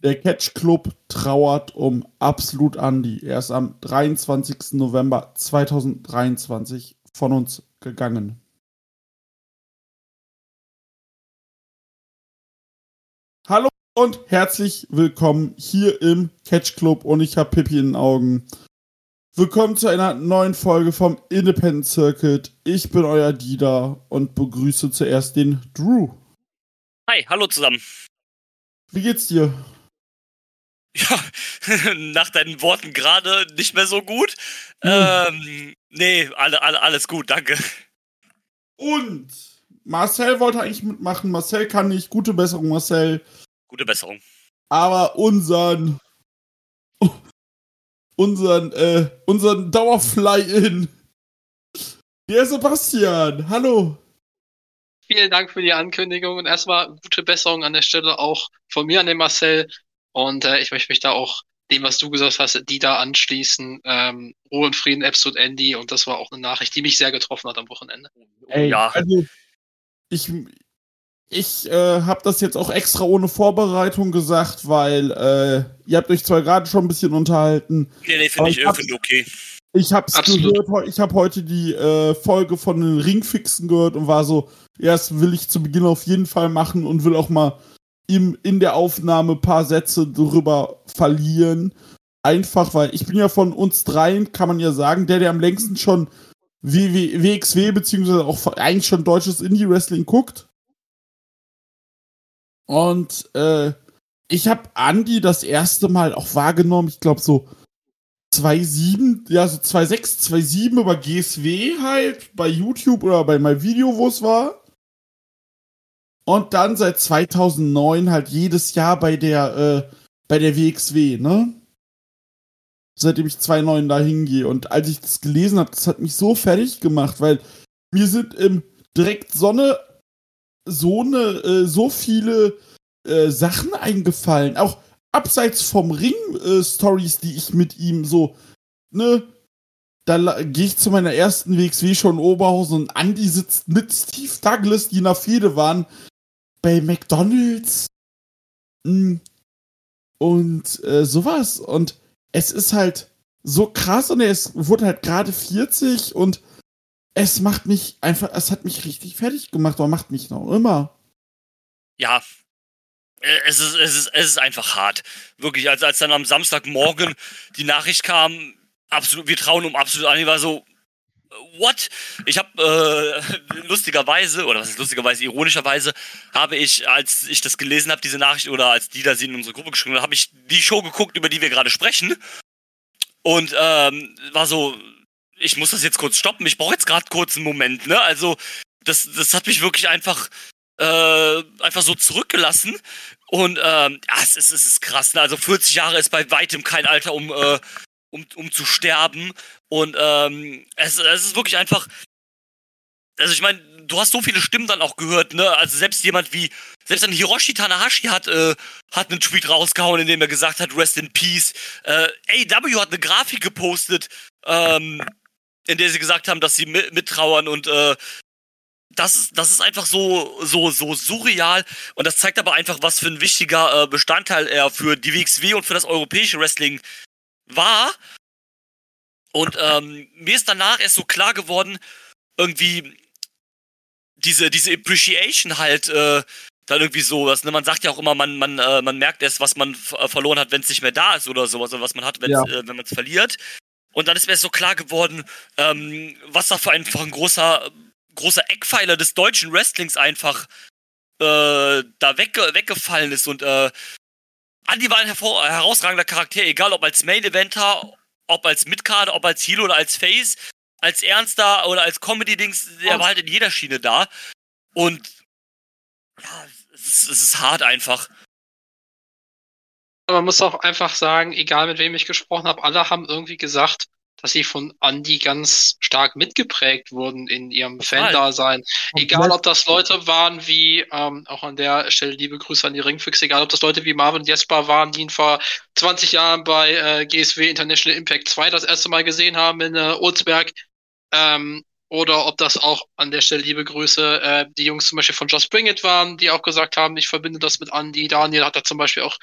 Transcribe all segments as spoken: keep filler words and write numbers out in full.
Der Catch Club trauert um Absolut Andy. Er ist am dreiundzwanzigsten November zweitausenddreiundzwanzig von uns gegangen. Hallo und herzlich willkommen hier im Catch Club und ich habe Pippi in den Augen. Willkommen zu einer neuen Folge vom Independent Circuit. Ich bin euer Dieter und begrüße zuerst den Drew. Hi, hallo zusammen. Wie geht's dir? Ja, nach deinen Worten gerade nicht mehr so gut. Hm. Ähm, nee, alle, alle, alles gut, danke. Und Marcel wollte eigentlich mitmachen. Marcel kann nicht. Gute Besserung, Marcel. Gute Besserung. Aber unseren, unseren, äh, unseren Dauerfly-In, der Sebastian. Hallo. Vielen Dank für die Ankündigung und erstmal gute Besserung an der Stelle auch von mir an den Marcel. Und äh, ich möchte mich da auch dem, was du gesagt hast, die da anschließen. Ähm, Ruhe und Frieden, Absolute Andy. Und das war auch eine Nachricht, die mich sehr getroffen hat am Wochenende. Ey, ja. Also, ich, ich äh, habe das jetzt auch extra ohne Vorbereitung gesagt, weil äh, ihr habt euch zwar gerade schon ein bisschen unterhalten. Nee, nee, finde ich, ich find okay. Ich hab's Absolut. gehört, ich habe heute die äh, Folge von den Ringfixen gehört und war so, ja, das will ich zu Beginn auf jeden Fall machen und will auch mal ihm in der Aufnahme ein paar Sätze darüber verlieren. Einfach, weil ich bin ja von uns dreien, kann man ja sagen, der, der am längsten schon W X W beziehungsweise auch eigentlich schon deutsches Indie-Wrestling guckt. Und äh, ich habe Andy das erste Mal auch wahrgenommen, ich glaube so zwei Komma sieben, ja so zwei Komma sechs, zwei Komma sieben über G S W halt, bei YouTube oder bei meinem Video, wo es war. Und dann seit zweitausendneun halt jedes Jahr bei der, äh, bei der W X W, ne? Seitdem ich zweitausendneun da hingehe. Und als ich das gelesen habe, das hat mich so fertig gemacht, weil mir sind im direkt so eine, so eine, äh, so viele äh, Sachen eingefallen. Auch abseits vom Ring-Stories, äh, die ich mit ihm so, ne? Da gehe ich zu meiner ersten W X W-Show in Oberhausen und Andy sitzt mit Steve Douglas, die in der Fehde waren, bei McDonald's und äh, sowas. Und es ist halt so krass und er ist, wurde halt gerade vierzig und es macht mich einfach, es hat mich richtig fertig gemacht, aber macht mich noch immer. Ja, es ist, es ist, es ist einfach hart. Wirklich, als, als dann am Samstagmorgen die Nachricht kam, absolut, wir trauen um Absolut an, ich war so, what? Ich habe äh, lustigerweise, oder was ist lustigerweise, ironischerweise, habe ich, als ich das gelesen habe, diese Nachricht, oder als die da sie in unsere Gruppe geschrieben hat, habe ich die Show geguckt, über die wir gerade sprechen. Und ähm, war so, ich muss das jetzt kurz stoppen, ich brauche jetzt gerade kurz einen Moment, ne? Also, das, das hat mich wirklich einfach, äh, einfach so zurückgelassen. Und ähm, ja, es ist, es ist krass, ne? Also vierzig Jahre ist bei weitem kein Alter, um äh, Um, um zu sterben. Und ähm, es, es ist wirklich einfach. Also ich meine, du hast so viele Stimmen dann auch gehört, ne? Also selbst jemand wie, selbst ein Hiroshi Tanahashi hat, äh, hat einen Tweet rausgehauen, in dem er gesagt hat, Rest in Peace. Äh, A E W hat eine Grafik gepostet, ähm, in der sie gesagt haben, dass sie mit, mittrauern und äh, das ist, das ist einfach so, so, so surreal und das zeigt aber einfach, was für ein wichtiger äh, Bestandteil er für die W X W und für das europäische Wrestling war. Und ähm, mir ist danach erst so klar geworden, irgendwie diese diese Appreciation halt äh, dann irgendwie sowas. Ne? Man sagt ja auch immer, man man äh, man merkt erst, was man f- verloren hat, wenn es nicht mehr da ist oder sowas, oder was man hat, wenn's, ja. äh, wenn man es verliert. Und dann ist mir erst so klar geworden, ähm, was da für einfach ein großer großer Eckpfeiler des deutschen Wrestlings einfach äh, da wegge- weggefallen ist. Und äh, Andy war ein hervor- herausragender Charakter, egal ob als Main-Eventer, ob als Midcard, ob als Heel oder als Face, als Ernster oder als Comedy-Dings, der war halt in jeder Schiene da. Und ja, es ist, es ist hart einfach. Man muss auch einfach sagen, egal mit wem ich gesprochen habe, alle haben irgendwie gesagt, dass sie von Andy ganz stark mitgeprägt wurden in ihrem Fan-Dasein. Egal, ob das Leute waren wie, ähm, auch an der Stelle liebe Grüße an die Ringfüchse, egal, ob das Leute wie Marvin Jesper waren, die ihn vor zwanzig Jahren bei äh, G S W International Impact zwei das erste Mal gesehen haben in äh, Olsberg, ähm, oder ob das auch an der Stelle liebe Grüße äh, die Jungs zum Beispiel von Just Bring It waren, die auch gesagt haben, ich verbinde das mit Andy. Daniel hat da zum Beispiel auch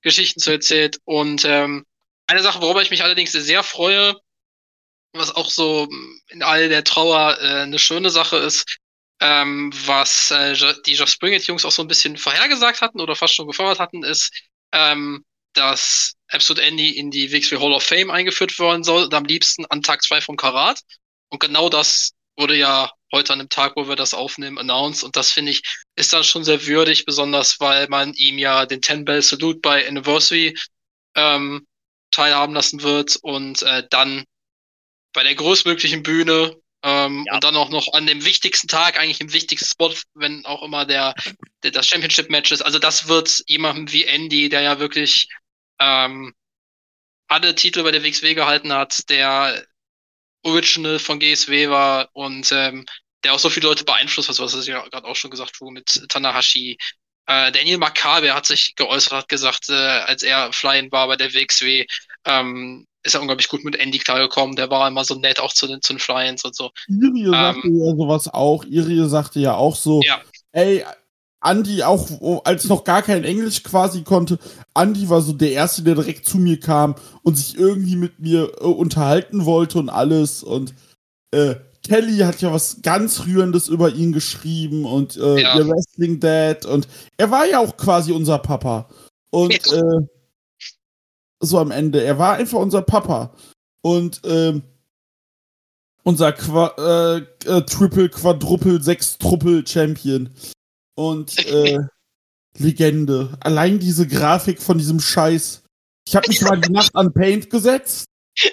Geschichten zu erzählt. Und ähm, eine Sache, worüber ich mich allerdings sehr freue, was auch so in all der Trauer äh, eine schöne Sache ist, ähm, was äh, die Josh Springett-Jungs auch so ein bisschen vorhergesagt hatten oder fast schon gefordert hatten, ist, ähm, dass Absolute Andy in die W X W Hall of Fame eingeführt werden soll und am liebsten an Tag zwei vom Karat. Und genau das wurde ja heute an dem Tag, wo wir das aufnehmen, announced. Und das, finde ich, ist dann schon sehr würdig, besonders weil man ihm ja den ten-Bell Salute bei Anniversary ähm, teilhaben lassen wird und äh, dann bei der größtmöglichen Bühne ähm, Ja. und dann auch noch an dem wichtigsten Tag, eigentlich im wichtigsten Spot, wenn auch immer der, der das Championship-Match ist. Also das wird jemandem wie Andy, der ja wirklich ähm, alle Titel bei der W X W gehalten hat, der Original von G S W war und ähm, der auch so viele Leute beeinflusst hat, was es ja gerade auch schon gesagt wurde mit Tanahashi. Äh, Daniel Makabe hat sich geäußert, hat gesagt, äh, als er Fly-In war bei der W X W, ähm, ist er unglaublich gut mit Andy klargekommen. Der war immer so nett auch zu den, zu den Fly-Ins und so. Irie Ähm, sagte ja sowas auch. Irie sagte ja auch so, Ja. ey, Andy auch, oh, als noch gar kein Englisch quasi konnte, Andy war so der Erste, der direkt zu mir kam und sich irgendwie mit mir äh, unterhalten wollte und alles. Und äh, Kelly hat ja was ganz Rührendes über ihn geschrieben und äh, Ja. ihr Wrestling Dad. Und er war ja auch quasi unser Papa. Und Ja. äh, so am Ende, er war einfach unser Papa. Und ähm, unser Qua äh, äh, Triple, Quadruple, Sechstruppel Champion. Und äh, Legende. Allein diese Grafik von diesem Scheiß. Ich habe mich mal die Nacht an Paint gesetzt.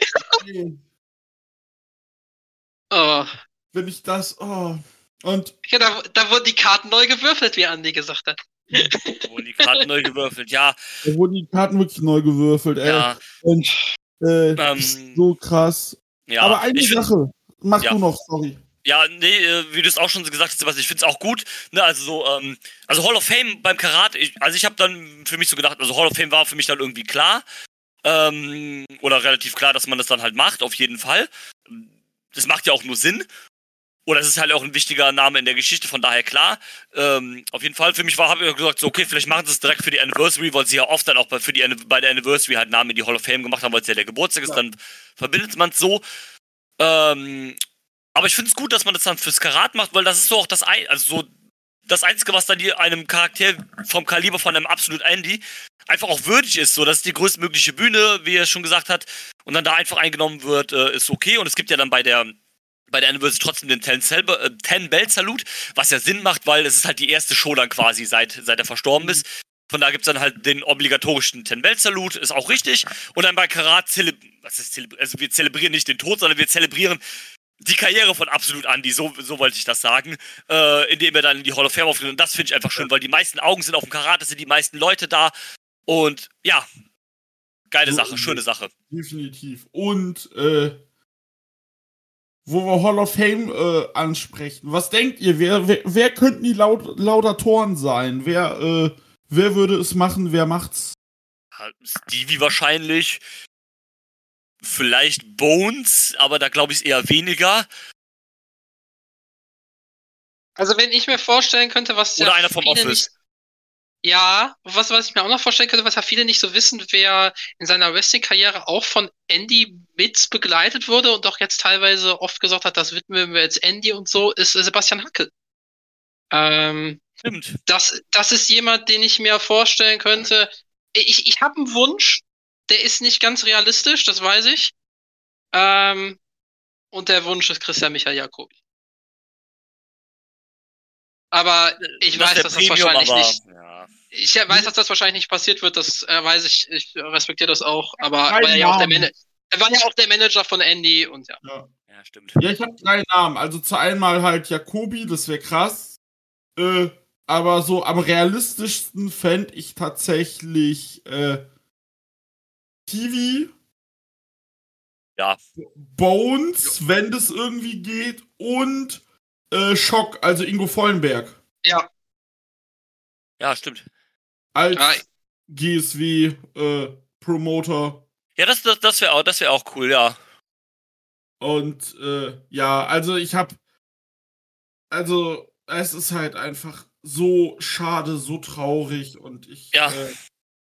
Oh. Wenn ich das. Oh. Und. Ja, da, da wurden die Karten neu gewürfelt, wie Andy gesagt hat. Da wurden die Karten neu gewürfelt, ja. Da wurden die Karten wirklich neu gewürfelt, ey. Ja. Und äh, Ähm, ist so krass. Ja, Aber eine ich find- Sache. Mach Ja. du noch, sorry. Ja, nee, äh, wie du es auch schon gesagt hast, Sebastian, ich finde es auch gut. Ne, also so, ähm, also Hall of Fame beim Karat, ich, also ich habe dann für mich so gedacht, also Hall of Fame war für mich dann irgendwie klar. Ähm, oder relativ klar, dass man das dann halt macht, auf jeden Fall. Das macht ja auch nur Sinn. Oder es ist halt auch ein wichtiger Name in der Geschichte, von daher klar. Ähm, auf jeden Fall, für mich war, habe ich gesagt, so, okay, vielleicht machen sie es direkt für die Anniversary, weil sie ja oft dann auch bei, für die, bei der Anniversary halt Namen in die Hall of Fame gemacht haben, weil es ja der Geburtstag ist, Ja. dann verbindet man es so. Ähm, aber ich finde es gut, dass man das dann fürs Karat macht, weil das ist so auch das, Ein also so das Einzige, was dann hier einem Charakter vom Kaliber von einem Absolute Andy einfach auch würdig ist. So, das ist die größtmögliche Bühne, wie er schon gesagt hat, und dann da einfach eingenommen wird, äh, ist okay. Und es gibt ja dann bei der bei der Anniversary trotzdem den ten-Bell-Salute, was ja Sinn macht, weil es ist halt die erste Show dann quasi, seit, seit er verstorben ist. Von da gibt es dann halt den obligatorischen ten-Bell-Salute, ist auch richtig. Und dann bei Karat, zeleb was ist zeleb also wir zelebrieren nicht den Tod, sondern wir zelebrieren die Karriere von Absolute Andy, so, so wollte ich das sagen, äh, indem er dann in die Hall of Fame auftritt. Und das finde ich einfach schön, weil die meisten Augen sind auf dem Karat, es sind die meisten Leute da. Und ja, geile So Sache, ist schöne es. Sache. Definitiv. Und äh, wo wir Hall of Fame äh, ansprechen, was denkt ihr, wer, wer, wer könnten die Laud Laudatoren sein? Wer, äh, wer würde es machen, wer macht's? Stevie wahrscheinlich. Vielleicht Bones, aber da glaube ich eher weniger. Also wenn ich mir vorstellen könnte, was Oder ja einer vom viele Office. nicht, ja, was, was ich mir auch noch vorstellen könnte, was ja viele nicht so wissen, wer in seiner Wrestling-Karriere auch von Andy mit begleitet wurde und auch jetzt teilweise oft gesagt hat, das widmen wir jetzt Andy und so, ist Sebastian Hackel. Ähm, Stimmt. das, das ist jemand, den ich mir vorstellen könnte. Ich, ich habe einen Wunsch, der ist nicht ganz realistisch, das weiß ich. Ähm, und der Wunsch ist Christian Michael Jacobi. Aber ich Das weiß, wär dass das Premium, wahrscheinlich aber, nicht. Ja. Ich weiß, dass das wahrscheinlich nicht passiert wird, das äh, weiß ich, ich respektiere das auch, aber Drei war er ja auch der Namen. Manager. Er war ja auch der Manager von Andy und ja. Ja, Ja, stimmt. ja ich habe drei Namen. Also zu einmal halt Jacobi, das wäre krass. Äh, aber so am realistischsten fände ich tatsächlich äh, Kiwi. Ja. Bones, wenn das irgendwie geht. Und äh, Schock, also Ingo Vollenberg. Ja, Ja, stimmt. Als Ja. G S W äh, Promoter. Ja, das, das, das wäre auch, das wär auch cool, ja. Und äh, ja, also ich hab. Also, es ist halt einfach so schade, so traurig und ich. Ja. Äh,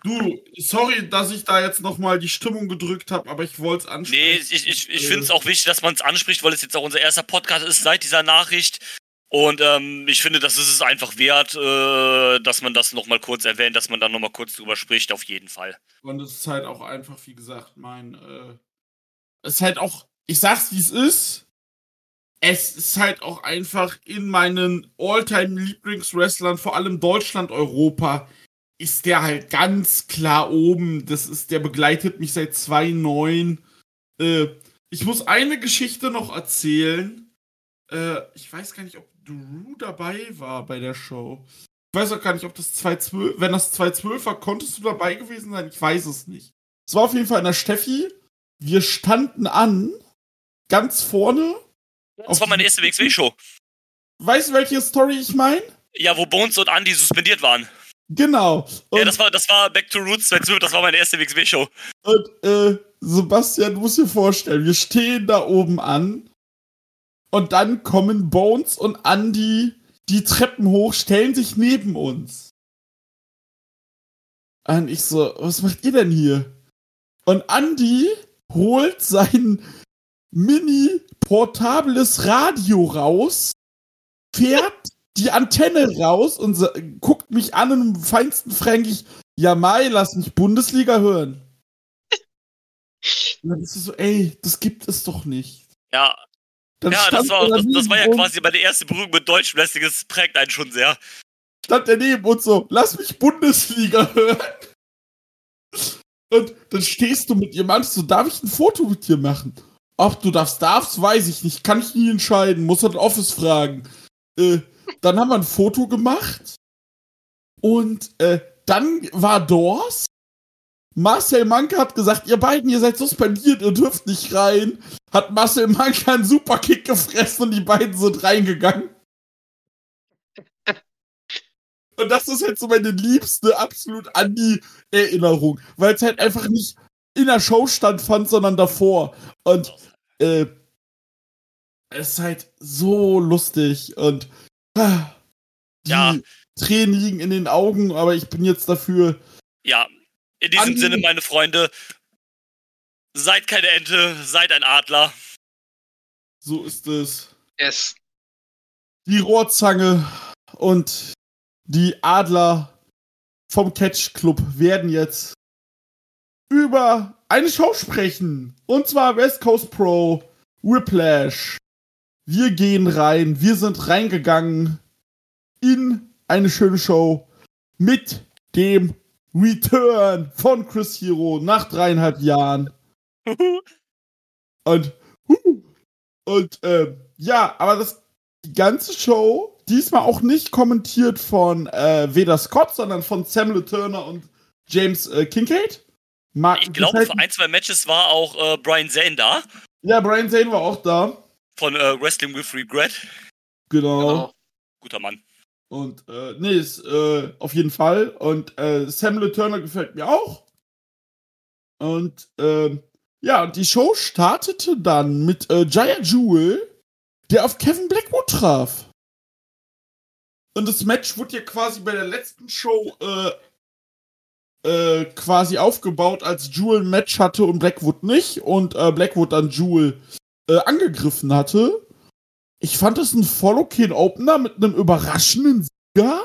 Du, sorry, dass ich da jetzt nochmal die Stimmung gedrückt habe, aber ich wollte es ansprechen. Nee, ich, ich, ich finde es auch wichtig, dass man es anspricht, weil es jetzt auch unser erster Podcast ist seit dieser Nachricht. Und ähm, ich finde, das ist es einfach wert, äh, dass man das nochmal kurz erwähnt, dass man da nochmal kurz drüber spricht, auf jeden Fall. Und es ist halt auch einfach, wie gesagt, mein, äh, es ist halt auch, ich sag's wie es ist, es ist halt auch einfach in meinen All-Time-Lieblingswrestlern, vor allem Deutschland, Europa, ist der halt ganz klar oben. Das ist, der begleitet mich seit zwei neun. Äh, ich muss eine Geschichte noch erzählen. Äh, ich weiß gar nicht, ob Drew dabei war bei der Show. Ich weiß auch gar nicht, ob das zwei zwölf, wenn das zwei zwölf war, konntest du dabei gewesen sein? Ich weiß es nicht. Es war auf jeden Fall in der Steffi. Wir standen an, ganz vorne. Das war meine erste W X W-Show. Weißt du, welche Story ich meine? Ja, wo Bones und Andy suspendiert waren. Genau. Und ja, das war, das war Back to Roots zwei zwölf, das war meine erste W X W-Show. Und äh, Sebastian, du musst dir vorstellen, wir stehen da oben an und dann kommen Bones und Andy die Treppen hoch, stellen sich neben uns. Und ich so, was macht ihr denn hier? Und Andy holt sein mini-portables Radio raus, fährt die Antenne raus und so, guckt mich an und im feinsten Fränkisch, ja Mai, lass mich Bundesliga hören. Und dann ist es so, ey, das gibt es doch nicht. Ja, Dann ja das, war, er das, das war ja neben quasi meine erste Berührung mit Deutschem Wrestling, das prägt einen schon sehr. uns, stand er neben uns so, lass mich Bundesliga hören. Und dann stehst du mit jemandem so, darf ich ein Foto mit dir machen? Ach, du darfst, darfst, weiß ich nicht, kann ich nie entscheiden, muss halt Office fragen. Äh, dann haben wir ein Foto gemacht und äh, dann war Dors. Marcel Manke hat gesagt, ihr beiden, ihr seid suspendiert, ihr dürft nicht rein. Hat Marcel Manke einen Superkick gefressen und die beiden sind reingegangen. Und das ist halt so meine liebste, absolut Andi-Erinnerung. Weil es halt einfach nicht in der Show stattfand, sondern davor. Und äh, es ist halt so lustig und ah, die Ja. Tränen liegen in den Augen, aber ich bin jetzt dafür. Ja, in diesem Andi- Sinne, meine Freunde, seid keine Ente, seid ein Adler. So ist es. Yes. Die Rohrzange und die Adler vom Catch Club werden jetzt über eine Show sprechen. Und zwar West Coast Pro Whiplash. Wir gehen rein. Wir sind reingegangen in eine schöne Show mit dem Return von Chris Hero nach dreieinhalb Jahren. Und, und äh, ja, aber das, die ganze Show, diesmal auch nicht kommentiert von äh, weder Scott, sondern von Sam LeTurner und James äh, Kincaid. Mag, Ich glaube, für ein, zwei Matches war auch äh, Brian Zane da. Ja, Brian Zane war auch da. Von äh, Wrestling with Regret. Genau. Genau. Guter Mann. Und, äh, nee, ist, äh, auf jeden Fall. Und, äh, Sam LeTurner gefällt mir auch. Und, ähm, ja, und die Show startete dann mit, äh, Jaya Jewel, der auf Kevin Blackwood traf. Und das Match wurde ja quasi bei der letzten Show, äh, äh, quasi aufgebaut, als Jewel ein Match hatte und Blackwood nicht. Und, äh, Blackwood dann Jewel, äh, angegriffen hatte. Ich fand das ein voll okayen Opener mit einem überraschenden Sieger.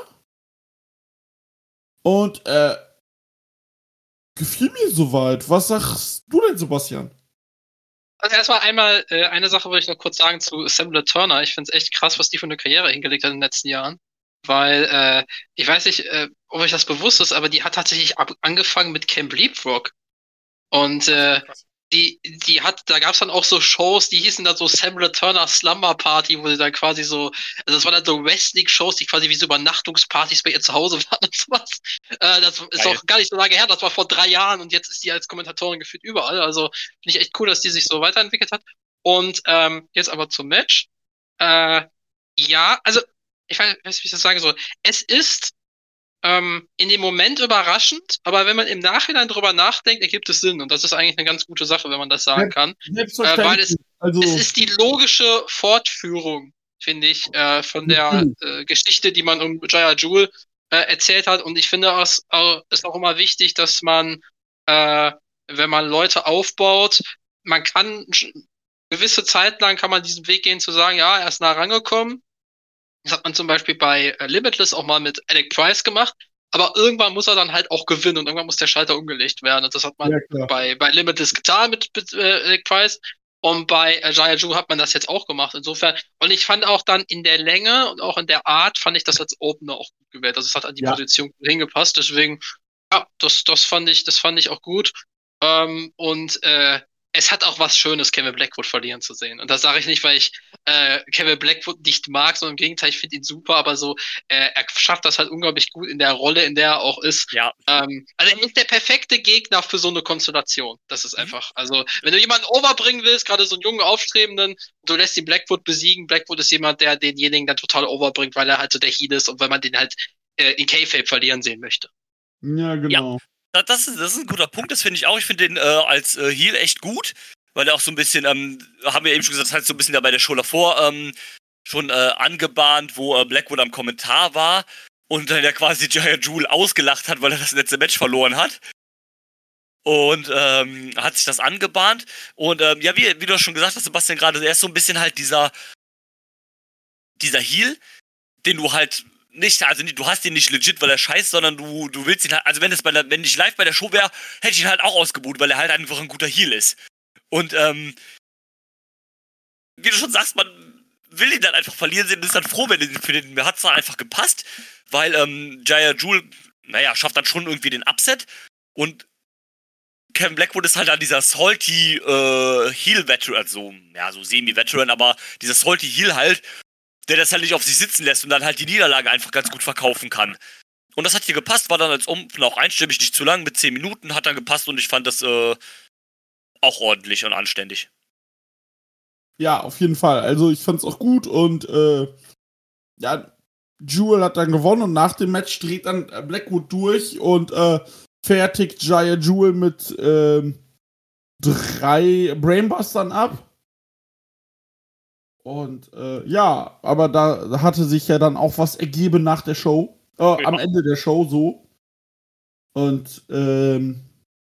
Und, äh, gefiel mir soweit. Was sagst du denn, Sebastian? Also erstmal einmal, äh, eine Sache würde ich noch kurz sagen zu Sam LeTurner. Ich finde es echt krass, was die für eine Karriere hingelegt hat in den letzten Jahren. Weil, äh, ich weiß nicht, äh, ob euch das bewusst ist, aber die hat tatsächlich ab angefangen mit Camp Leapfrog. Und, äh, die, die hat, da gab's dann auch so Shows, die hießen dann so Sam LeTurner Slumber Party, wo sie dann quasi so, also das waren dann so Wrestling-Shows, die quasi wie so Übernachtungspartys bei ihr zu Hause waren und sowas. Äh, das ist Geil. auch gar nicht so lange her, das war vor drei Jahren und jetzt ist die als Kommentatorin gefühlt überall. Also finde ich echt cool, dass die sich so weiterentwickelt hat. Und ähm, jetzt aber zum Match. Äh, ja, also ich weiß nicht, wie ich das sagen soll. Es ist ähm, in dem Moment überraschend, aber wenn man im Nachhinein drüber nachdenkt, ergibt es Sinn. Und das ist eigentlich eine ganz gute Sache, wenn man das sagen kann. Äh, weil es, also, es ist die logische Fortführung, finde ich, äh, von der äh, Geschichte, die man um Jaya Jewel äh, erzählt hat. Und ich finde, es äh, ist auch immer wichtig, dass man, äh, wenn man Leute aufbaut, man kann gewisse Zeit lang kann man diesen Weg gehen zu sagen, ja, er ist nah rangekommen. Das hat man zum Beispiel bei äh, Limitless auch mal mit Alec Price gemacht. Aber irgendwann muss er dann halt auch gewinnen und irgendwann muss der Schalter umgelegt werden. Und das hat man ja, bei, bei Limitless getan mit, mit äh, Alec Price. Und bei äh, Jaya Ju hat man das jetzt auch gemacht. Insofern, und ich fand auch dann in der Länge und auch in der Art, fand ich das als Opener auch gut gewählt. Also es hat an die ja. Position gut hingepasst. Deswegen, ja, das, das fand ich, das fand ich auch gut. Ähm, und äh, es hat auch was Schönes, Kevin Blackwood verlieren zu sehen. Und das sage ich nicht, weil ich äh, Kevin Blackwood nicht mag, sondern im Gegenteil, ich finde ihn super, aber so, äh, er schafft das halt unglaublich gut in der Rolle, in der er auch ist. Ja. Ähm, also er ist der perfekte Gegner für so eine Konstellation. Das ist einfach, also wenn du jemanden overbringen willst, gerade so einen jungen Aufstrebenden, du lässt ihn Blackwood besiegen, Blackwood ist jemand, der denjenigen dann total overbringt, weil er halt so der Heal ist und weil man den halt äh, in K-Fape verlieren sehen möchte. Ja, genau. Ja. Das ist, das ist ein guter Punkt, das finde ich auch. Ich finde den äh, als äh, Heel echt gut, weil er auch so ein bisschen, ähm, haben wir eben schon gesagt, das hat so ein bisschen da bei der Show davor ähm, schon äh, angebahnt, wo äh, Blackwood am Kommentar war und dann ja quasi Jaya Jewel ausgelacht hat, weil er das letzte Match verloren hat. Und ähm, hat sich das angebahnt. Und ähm, ja, wie, wie du schon gesagt hast, Sebastian, gerade, er ist so ein bisschen halt dieser, dieser Heel, den du halt nicht, also du hast ihn nicht legit, weil er scheißt, sondern du, du willst ihn halt, also wenn es bei der, wenn ich live bei der Show wäre, hätte ich ihn halt auch ausgebucht, weil er halt einfach ein guter Heel ist. Und ähm, wie du schon sagst, man will ihn dann einfach verlieren sehen und ist dann froh, wenn für den, mir hat es dann einfach gepasst, weil ähm, Jaya Jewel, naja, schafft dann schon irgendwie den Upset und Kevin Blackwood ist halt dann dieser salty äh, Heel-Veteran, also ja, so semi-Veteran, aber dieser salty Heel halt, der das halt nicht auf sich sitzen lässt und dann halt die Niederlage einfach ganz gut verkaufen kann. Und das hat hier gepasst, war dann als Opener auch einstimmig, nicht zu lang, mit zehn Minuten hat dann gepasst und ich fand das äh, auch ordentlich und anständig. Ja, auf jeden Fall. Also ich fand's auch gut und äh, ja, Jewel hat dann gewonnen und nach dem Match dreht dann Blackwood durch und äh, fertigt Jaya Jewel mit äh, drei Brainbustern ab. Und äh, ja, aber da hatte sich ja dann auch was ergeben nach der Show. Äh, ja. Am Ende der Show so. Und ähm,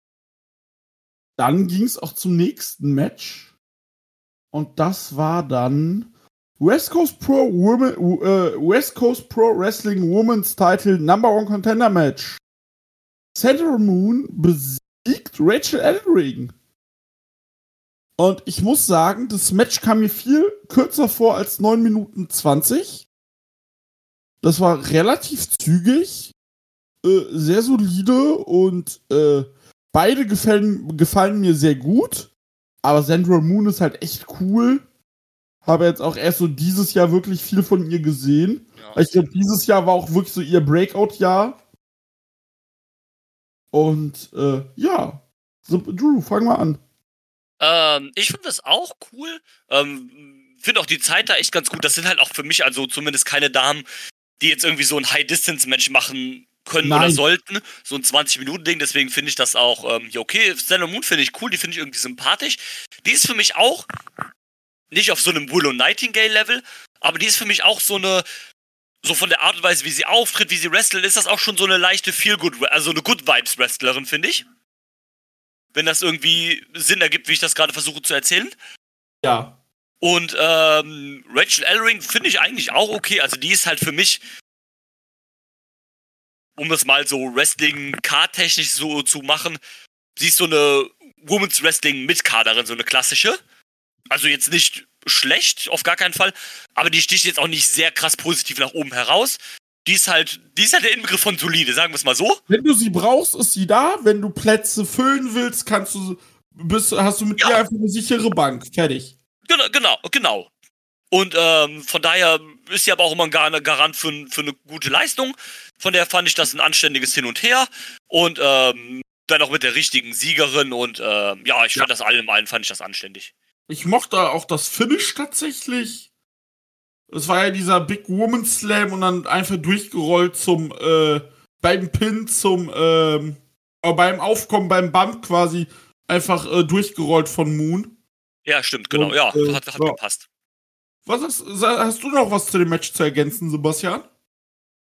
dann ging es auch zum nächsten Match. Und das war dann West Coast Pro Women, äh, West Coast Pro Wrestling Women's Title Number One Contender Match. Sandra Moon besiegt Rachel Ellering. Und ich muss sagen, das Match kam mir viel kürzer vor als neun Minuten zwanzig. Das war relativ zügig, äh, sehr solide und äh, beide gefallen, gefallen mir sehr gut. Aber Sandra Moon ist halt echt cool. Habe jetzt auch erst so dieses Jahr wirklich viel von ihr gesehen. Ja. Ich glaube, dieses Jahr war auch wirklich so ihr Breakout-Jahr. Und äh, ja, so, Drew, fang mal an. Ähm, ich finde das auch cool. Ähm, finde auch die Zeit da echt ganz gut. Das sind halt auch für mich also zumindest keine Damen, die jetzt irgendwie so ein High-Distance-Match machen können Nein. oder sollten. So ein zwanzig-Minuten-Ding. Deswegen finde ich das auch, ähm, ja okay, Sandra Moon finde ich cool. Die finde ich irgendwie sympathisch. Die ist für mich auch nicht auf so einem Willow Nightingale-Level, aber die ist für mich auch so eine, so von der Art und Weise, wie sie auftritt, wie sie wrestelt, ist das auch schon so eine leichte Feel-Good, also eine Good-Vibes-Wrestlerin, finde ich. Wenn das irgendwie Sinn ergibt, wie ich das gerade versuche zu erzählen. Ja. Und ähm, Rachel Ellering finde ich eigentlich auch okay. Also die ist halt für mich, um es mal so Wrestling-Card-technisch so zu machen, sie ist so eine Women's Wrestling-Mitkaderin, so eine klassische. Also jetzt nicht schlecht, auf gar keinen Fall. Aber die sticht jetzt auch nicht sehr krass positiv nach oben heraus. Die ist halt, die ist halt der Inbegriff von solide, sagen wir es mal so. Wenn du sie brauchst, ist sie da. Wenn du Plätze füllen willst, kannst du, bist, hast du mit ja. ihr einfach eine sichere Bank. Fertig. Genau, genau, genau. Und ähm, von daher ist sie aber auch immer ein Garant für, für eine gute Leistung. Von daher fand ich das ein anständiges Hin und Her. Und ähm, dann auch mit der richtigen Siegerin. Und ähm, ja, ich fand ja. das allem in allem, fand ich das anständig. Ich mochte auch das Finish tatsächlich. Es war ja dieser Big Woman Slam und dann einfach durchgerollt zum, äh, beim Pin zum, ähm, äh, beim Aufkommen, beim Bump quasi einfach äh, durchgerollt von Moon. Ja, stimmt, genau, und, ja, äh, hat, hat ja. gepasst. Was hast, hast du noch was zu dem Match zu ergänzen, Sebastian?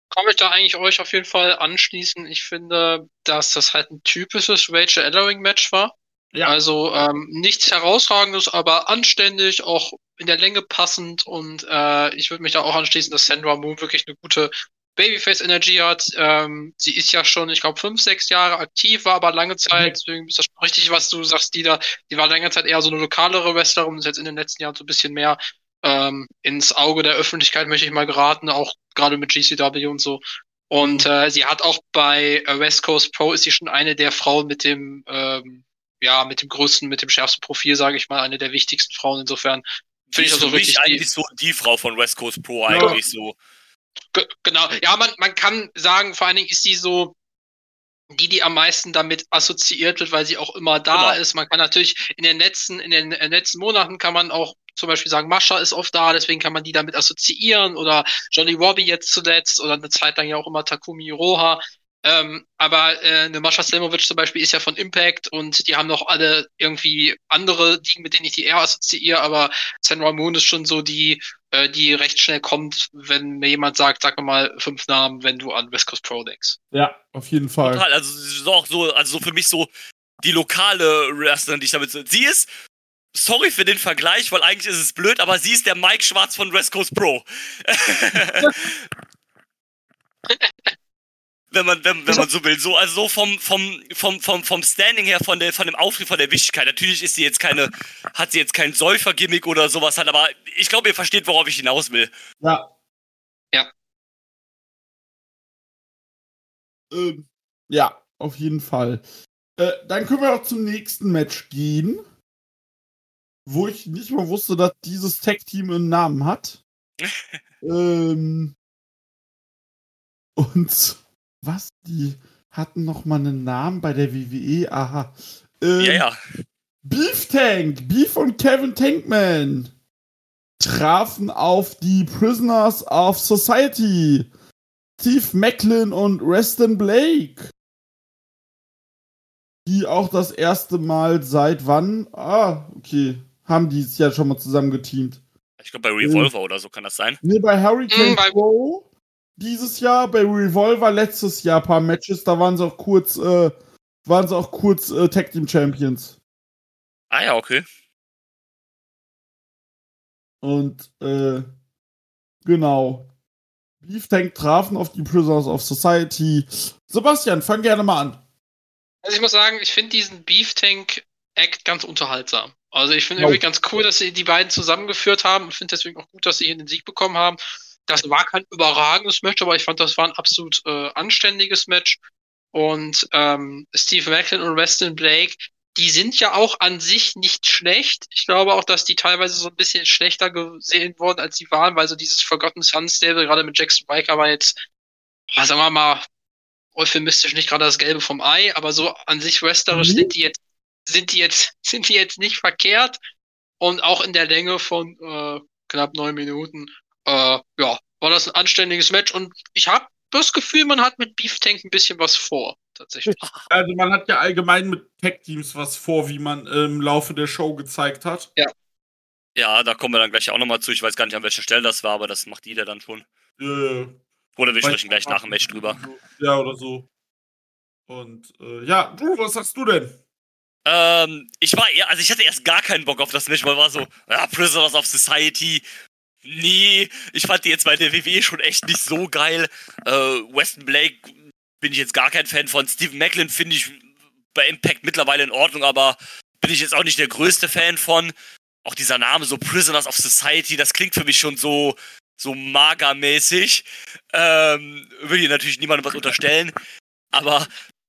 Kann mich da eigentlich euch auf jeden Fall anschließen. Ich finde, dass das halt ein typisches Rachel Ellering-Match war. Ja. Also ähm, nichts Herausragendes, aber anständig, auch in der Länge passend. Und äh, ich würde mich da auch anschließen, dass Sandra Moon wirklich eine gute Babyface-Energy hat. Ähm, sie ist ja schon, ich glaube, fünf, sechs Jahre aktiv, war aber lange Zeit, deswegen ist das schon richtig, was du sagst, die da, die war lange Zeit eher so eine lokalere Wrestlerin und ist jetzt in den letzten Jahren so ein bisschen mehr ähm, ins Auge der Öffentlichkeit, möchte ich mal geraten, auch gerade mit G C W und so. Und äh, sie hat auch bei äh, West Coast Pro ist sie schon eine der Frauen mit dem ähm, ja, mit dem größten, mit dem schärfsten Profil, sage ich mal, eine der wichtigsten Frauen. Insofern finde ich das auch wirklich eigentlich die, so die Frau von West Coast Pro Ja. eigentlich so. G genau. Ja, man, man kann sagen, vor allen Dingen ist sie so die, die am meisten damit assoziiert wird, weil sie auch immer da Genau. ist. Man kann natürlich in den letzten, in den letzten Monaten kann man auch zum Beispiel sagen, Mascha ist oft da, deswegen kann man die damit assoziieren oder Johnny Robbie jetzt zuletzt oder eine Zeit lang ja auch immer Takumi Iroha. Ähm, aber äh, eine Mascha Selmovic zum Beispiel ist ja von Impact und die haben noch alle irgendwie andere, die, mit denen ich die eher assoziiere, aber Sandra Moon ist schon so die, äh, die recht schnell kommt, wenn mir jemand sagt, sag mir mal fünf Namen, wenn du an West Coast Pro denkst. Ja, auf jeden Fall. Total, also so auch so, also so für mich so die lokale Wrestlerin, die ich damit so. Sie ist, sorry für den Vergleich, weil eigentlich ist es blöd, aber sie ist der Mike Schwarz von West Coast Pro. Wenn man, wenn, wenn man so will. So, also so vom, vom, vom, vom, vom Standing her, von der, von dem Auftritt, von der Wichtigkeit. Natürlich ist sie jetzt keine, hat sie jetzt kein Säufergimmick oder sowas halt, aber ich glaube, ihr versteht, worauf ich hinaus will. Ja. Ja. Ähm, ja, auf jeden Fall. Äh, dann können wir auch zum nächsten Match gehen, wo ich nicht mal wusste, dass dieses Tag-Team einen Namen hat. ähm, und was? Die hatten noch mal einen Namen bei der W W E? Aha. Ähm, Ja, ja. Beef Tank, Beef und Kevin Tankman trafen auf die Prisoners of Society, Steve Macklin und Reston Blake, die auch das erste Mal seit wann? Ah, okay, haben die es ja schon mal zusammen geteamt. Ich glaube, bei Revolver äh, oder so kann das sein. Nee, bei Hurricane Mm, bei- Pro dieses Jahr, bei Revolver letztes Jahr ein paar Matches, da waren sie auch kurz, äh, waren sie auch kurz äh, Tag Team Champions. Ah ja, okay. Und, äh, genau. Beef Tank trafen auf die Prisoners of Society. Sebastian, fang gerne mal an. Also ich muss sagen, ich finde diesen Beef Tank Act ganz unterhaltsam. Also ich finde Oh. irgendwie ganz cool, dass sie die beiden zusammengeführt haben und finde deswegen auch gut, dass sie hier den Sieg bekommen haben. Das war kein überragendes Match, aber ich fand, das war ein absolut äh, anständiges Match. Und ähm, Steve Macklin und Reston Blake, die sind ja auch an sich nicht schlecht. Ich glaube auch, dass die teilweise so ein bisschen schlechter gesehen wurden, als sie waren, weil so dieses Forgotten Sons Stable, gerade mit Jackson Riker, war jetzt, oh, sagen wir mal, euphemistisch nicht gerade das Gelbe vom Ei, aber so an sich wrestlerisch Mhm. sind die jetzt, sind die jetzt, sind die jetzt nicht verkehrt. Und auch in der Länge von äh, knapp neun Minuten, äh, ja, war das ein anständiges Match. Und ich habe das Gefühl, man hat mit Beef Tank ein bisschen was vor, tatsächlich. Also man hat ja allgemein mit Tag-Teams was vor, wie man im Laufe der Show gezeigt hat. Ja. Ja, da kommen wir dann gleich auch nochmal zu. Ich weiß gar nicht, an welcher Stelle das war, aber das macht jeder dann schon. Äh, Oder wir Weiß- sprechen gleich nach dem Match drüber. Ja, oder so. Und äh, ja, du, was sagst du denn? Ähm, ich war eher, also ich hatte erst gar keinen Bock auf das Match, weil war so, ja, Prisoners of Society. Nee, ich fand die jetzt bei der W W E schon echt nicht so geil. Äh, Weston Blake bin ich jetzt gar kein Fan von. Stephen Macklin finde ich bei Impact mittlerweile in Ordnung, aber bin ich jetzt auch nicht der größte Fan von. Auch dieser Name, so Prisoners of Society, das klingt für mich schon so, so magermäßig. Ähm, will hier natürlich niemandem was unterstellen. Aber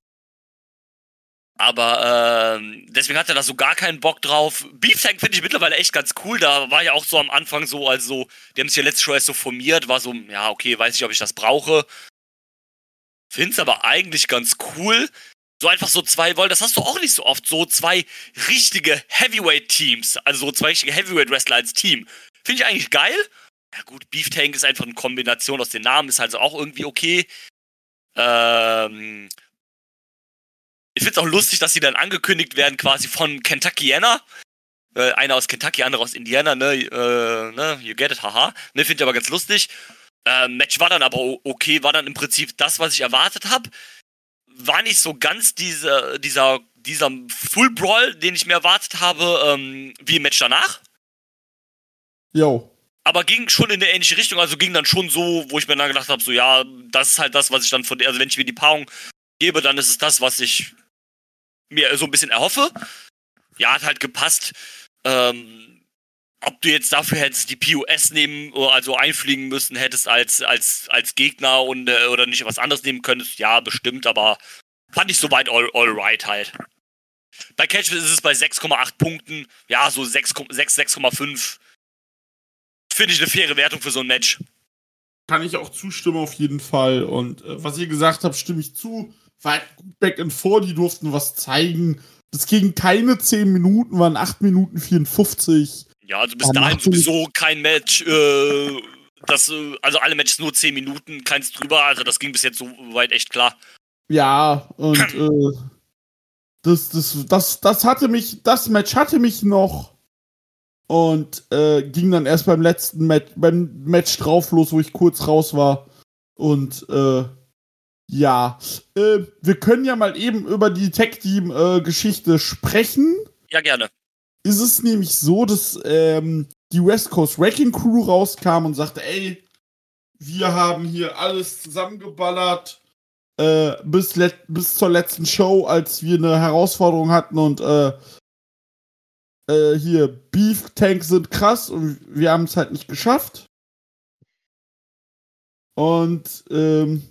Aber ähm, deswegen hat er da so gar keinen Bock drauf. Beef Tank finde ich mittlerweile echt ganz cool. Da war ja auch so am Anfang so, also, die haben sich ja letztes Show erst so formiert, war so, ja, okay, weiß nicht, ob ich das brauche. Find's aber eigentlich ganz cool. So einfach so zwei, weil das hast du auch nicht so oft, so zwei richtige Heavyweight-Teams, also so zwei richtige Heavyweight-Wrestler als Team. Finde ich eigentlich geil. Ja gut, Beef Tank ist einfach eine Kombination aus den Namen, ist also auch irgendwie okay. Ähm... Ich finde es auch lustig, dass sie dann angekündigt werden quasi von Kentuckiana. Äh, einer aus Kentucky, andere aus Indiana, ne, äh, ne, you get it, haha. Ne, finde ich aber ganz lustig. Äh, Match war dann aber okay, war dann im Prinzip das, was ich erwartet habe. War nicht so ganz diese, dieser, dieser Full Brawl, den ich mir erwartet habe, ähm, wie im Match danach. Jo. Aber ging schon in eine ähnliche Richtung, also ging dann schon so, wo ich mir dann gedacht habe, so ja, das ist halt das, was ich dann von der, also wenn ich mir die Paarung gebe, dann ist es das, was ich mir so ein bisschen erhoffe. Ja, hat halt gepasst. Ähm, ob du jetzt dafür hättest die P O S nehmen, also einfliegen müssen hättest als, als, als Gegner und äh, oder nicht was anderes nehmen könntest, ja, bestimmt, aber fand ich soweit all, all right halt. Bei Catch ist es bei sechs Komma acht Punkten, ja, so sechs, sechs Komma fünf. Finde ich eine faire Wertung für so ein Match. Kann ich auch zustimmen auf jeden Fall. Und äh, was ihr gesagt habt, stimme ich zu. War halt gut back and forth, die durften was zeigen. Das ging keine zehn Minuten, waren acht Minuten vierundfünfzig. Ja, also bis dahin sowieso kein Match, äh, das, äh, also alle Matches nur zehn Minuten, keins drüber, also das ging bis jetzt so weit echt klar. Ja, und äh, das, das, das, das hatte mich, das Match hatte mich noch. Und äh, ging dann erst beim letzten Match, beim Match drauf los, wo ich kurz raus war. Und äh, ja, äh, wir können ja mal eben über die Tag-Team-Geschichte sprechen. Ja, gerne. Ist es nämlich so, dass ähm, die West Coast Wrecking Crew rauskam und sagte, ey, wir haben hier alles zusammengeballert äh, bis, let- bis zur letzten Show, als wir eine Herausforderung hatten und äh, hier, Beef Tanks sind krass und wir haben es halt nicht geschafft. Und ähm,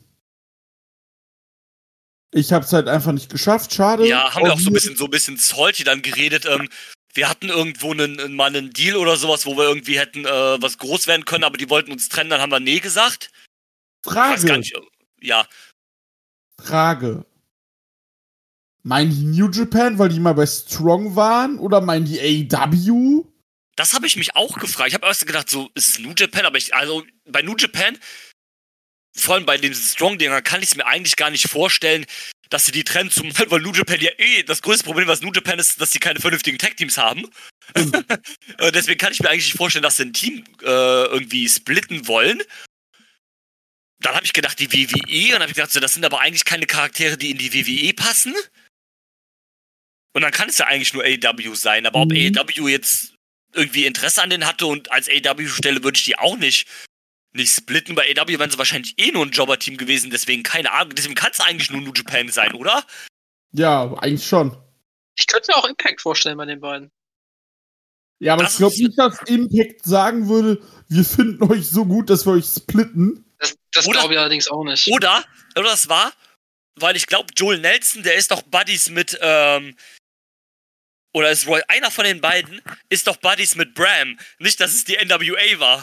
ich habe es halt einfach nicht geschafft, schade. Ja, haben wir auch so ein bisschen so ein bisschen salty dann geredet. Ähm, wir hatten irgendwo einen, mal einen Deal oder sowas, wo wir irgendwie hätten äh, was groß werden können, aber die wollten uns trennen, dann haben wir nee gesagt. Frage. Ich weiß gar nicht, ja. Frage. Meinen die New Japan, weil die mal bei Strong waren? Oder meinen die A E W? Das habe ich mich auch gefragt. Ich habe erst gedacht, so, ist es New Japan? Aber ich, also bei New Japan, vor allem bei den Strong-Dinger, kann ich es mir eigentlich gar nicht vorstellen, dass sie die trennen, zumal weil New Japan ja eh, das größte Problem, was New Japan ist, dass sie keine vernünftigen Tag-Teams haben. Mhm. Deswegen kann ich mir eigentlich nicht vorstellen, dass sie ein Team äh, irgendwie splitten wollen. Dann habe ich gedacht, die W W E, und dann habe ich gedacht, so, das sind aber eigentlich keine Charaktere, die in die W W E passen. Und dann kann es ja eigentlich nur A E W sein, aber ob mhm. A E W jetzt irgendwie Interesse an denen hatte und als A E W-Stelle würde ich die auch nicht, nicht splitten. Bei A E W wären sie wahrscheinlich eh nur ein Jobber-Team gewesen, deswegen keine Ahnung. Deswegen kann es eigentlich nur New Japan sein, oder? Ja, eigentlich schon. Ich könnte mir auch Impact vorstellen bei den beiden. Ja, aber das ich glaube nicht, dass Impact sagen würde, wir finden euch so gut, dass wir euch splitten. Das, das glaube ich allerdings auch nicht. Oder, oder das war, weil ich glaube, Joel Nelson, der ist doch Buddies mit, ähm, oder ist Roy, einer von den beiden ist doch Buddies mit Bram. Nicht, dass es die N W A war.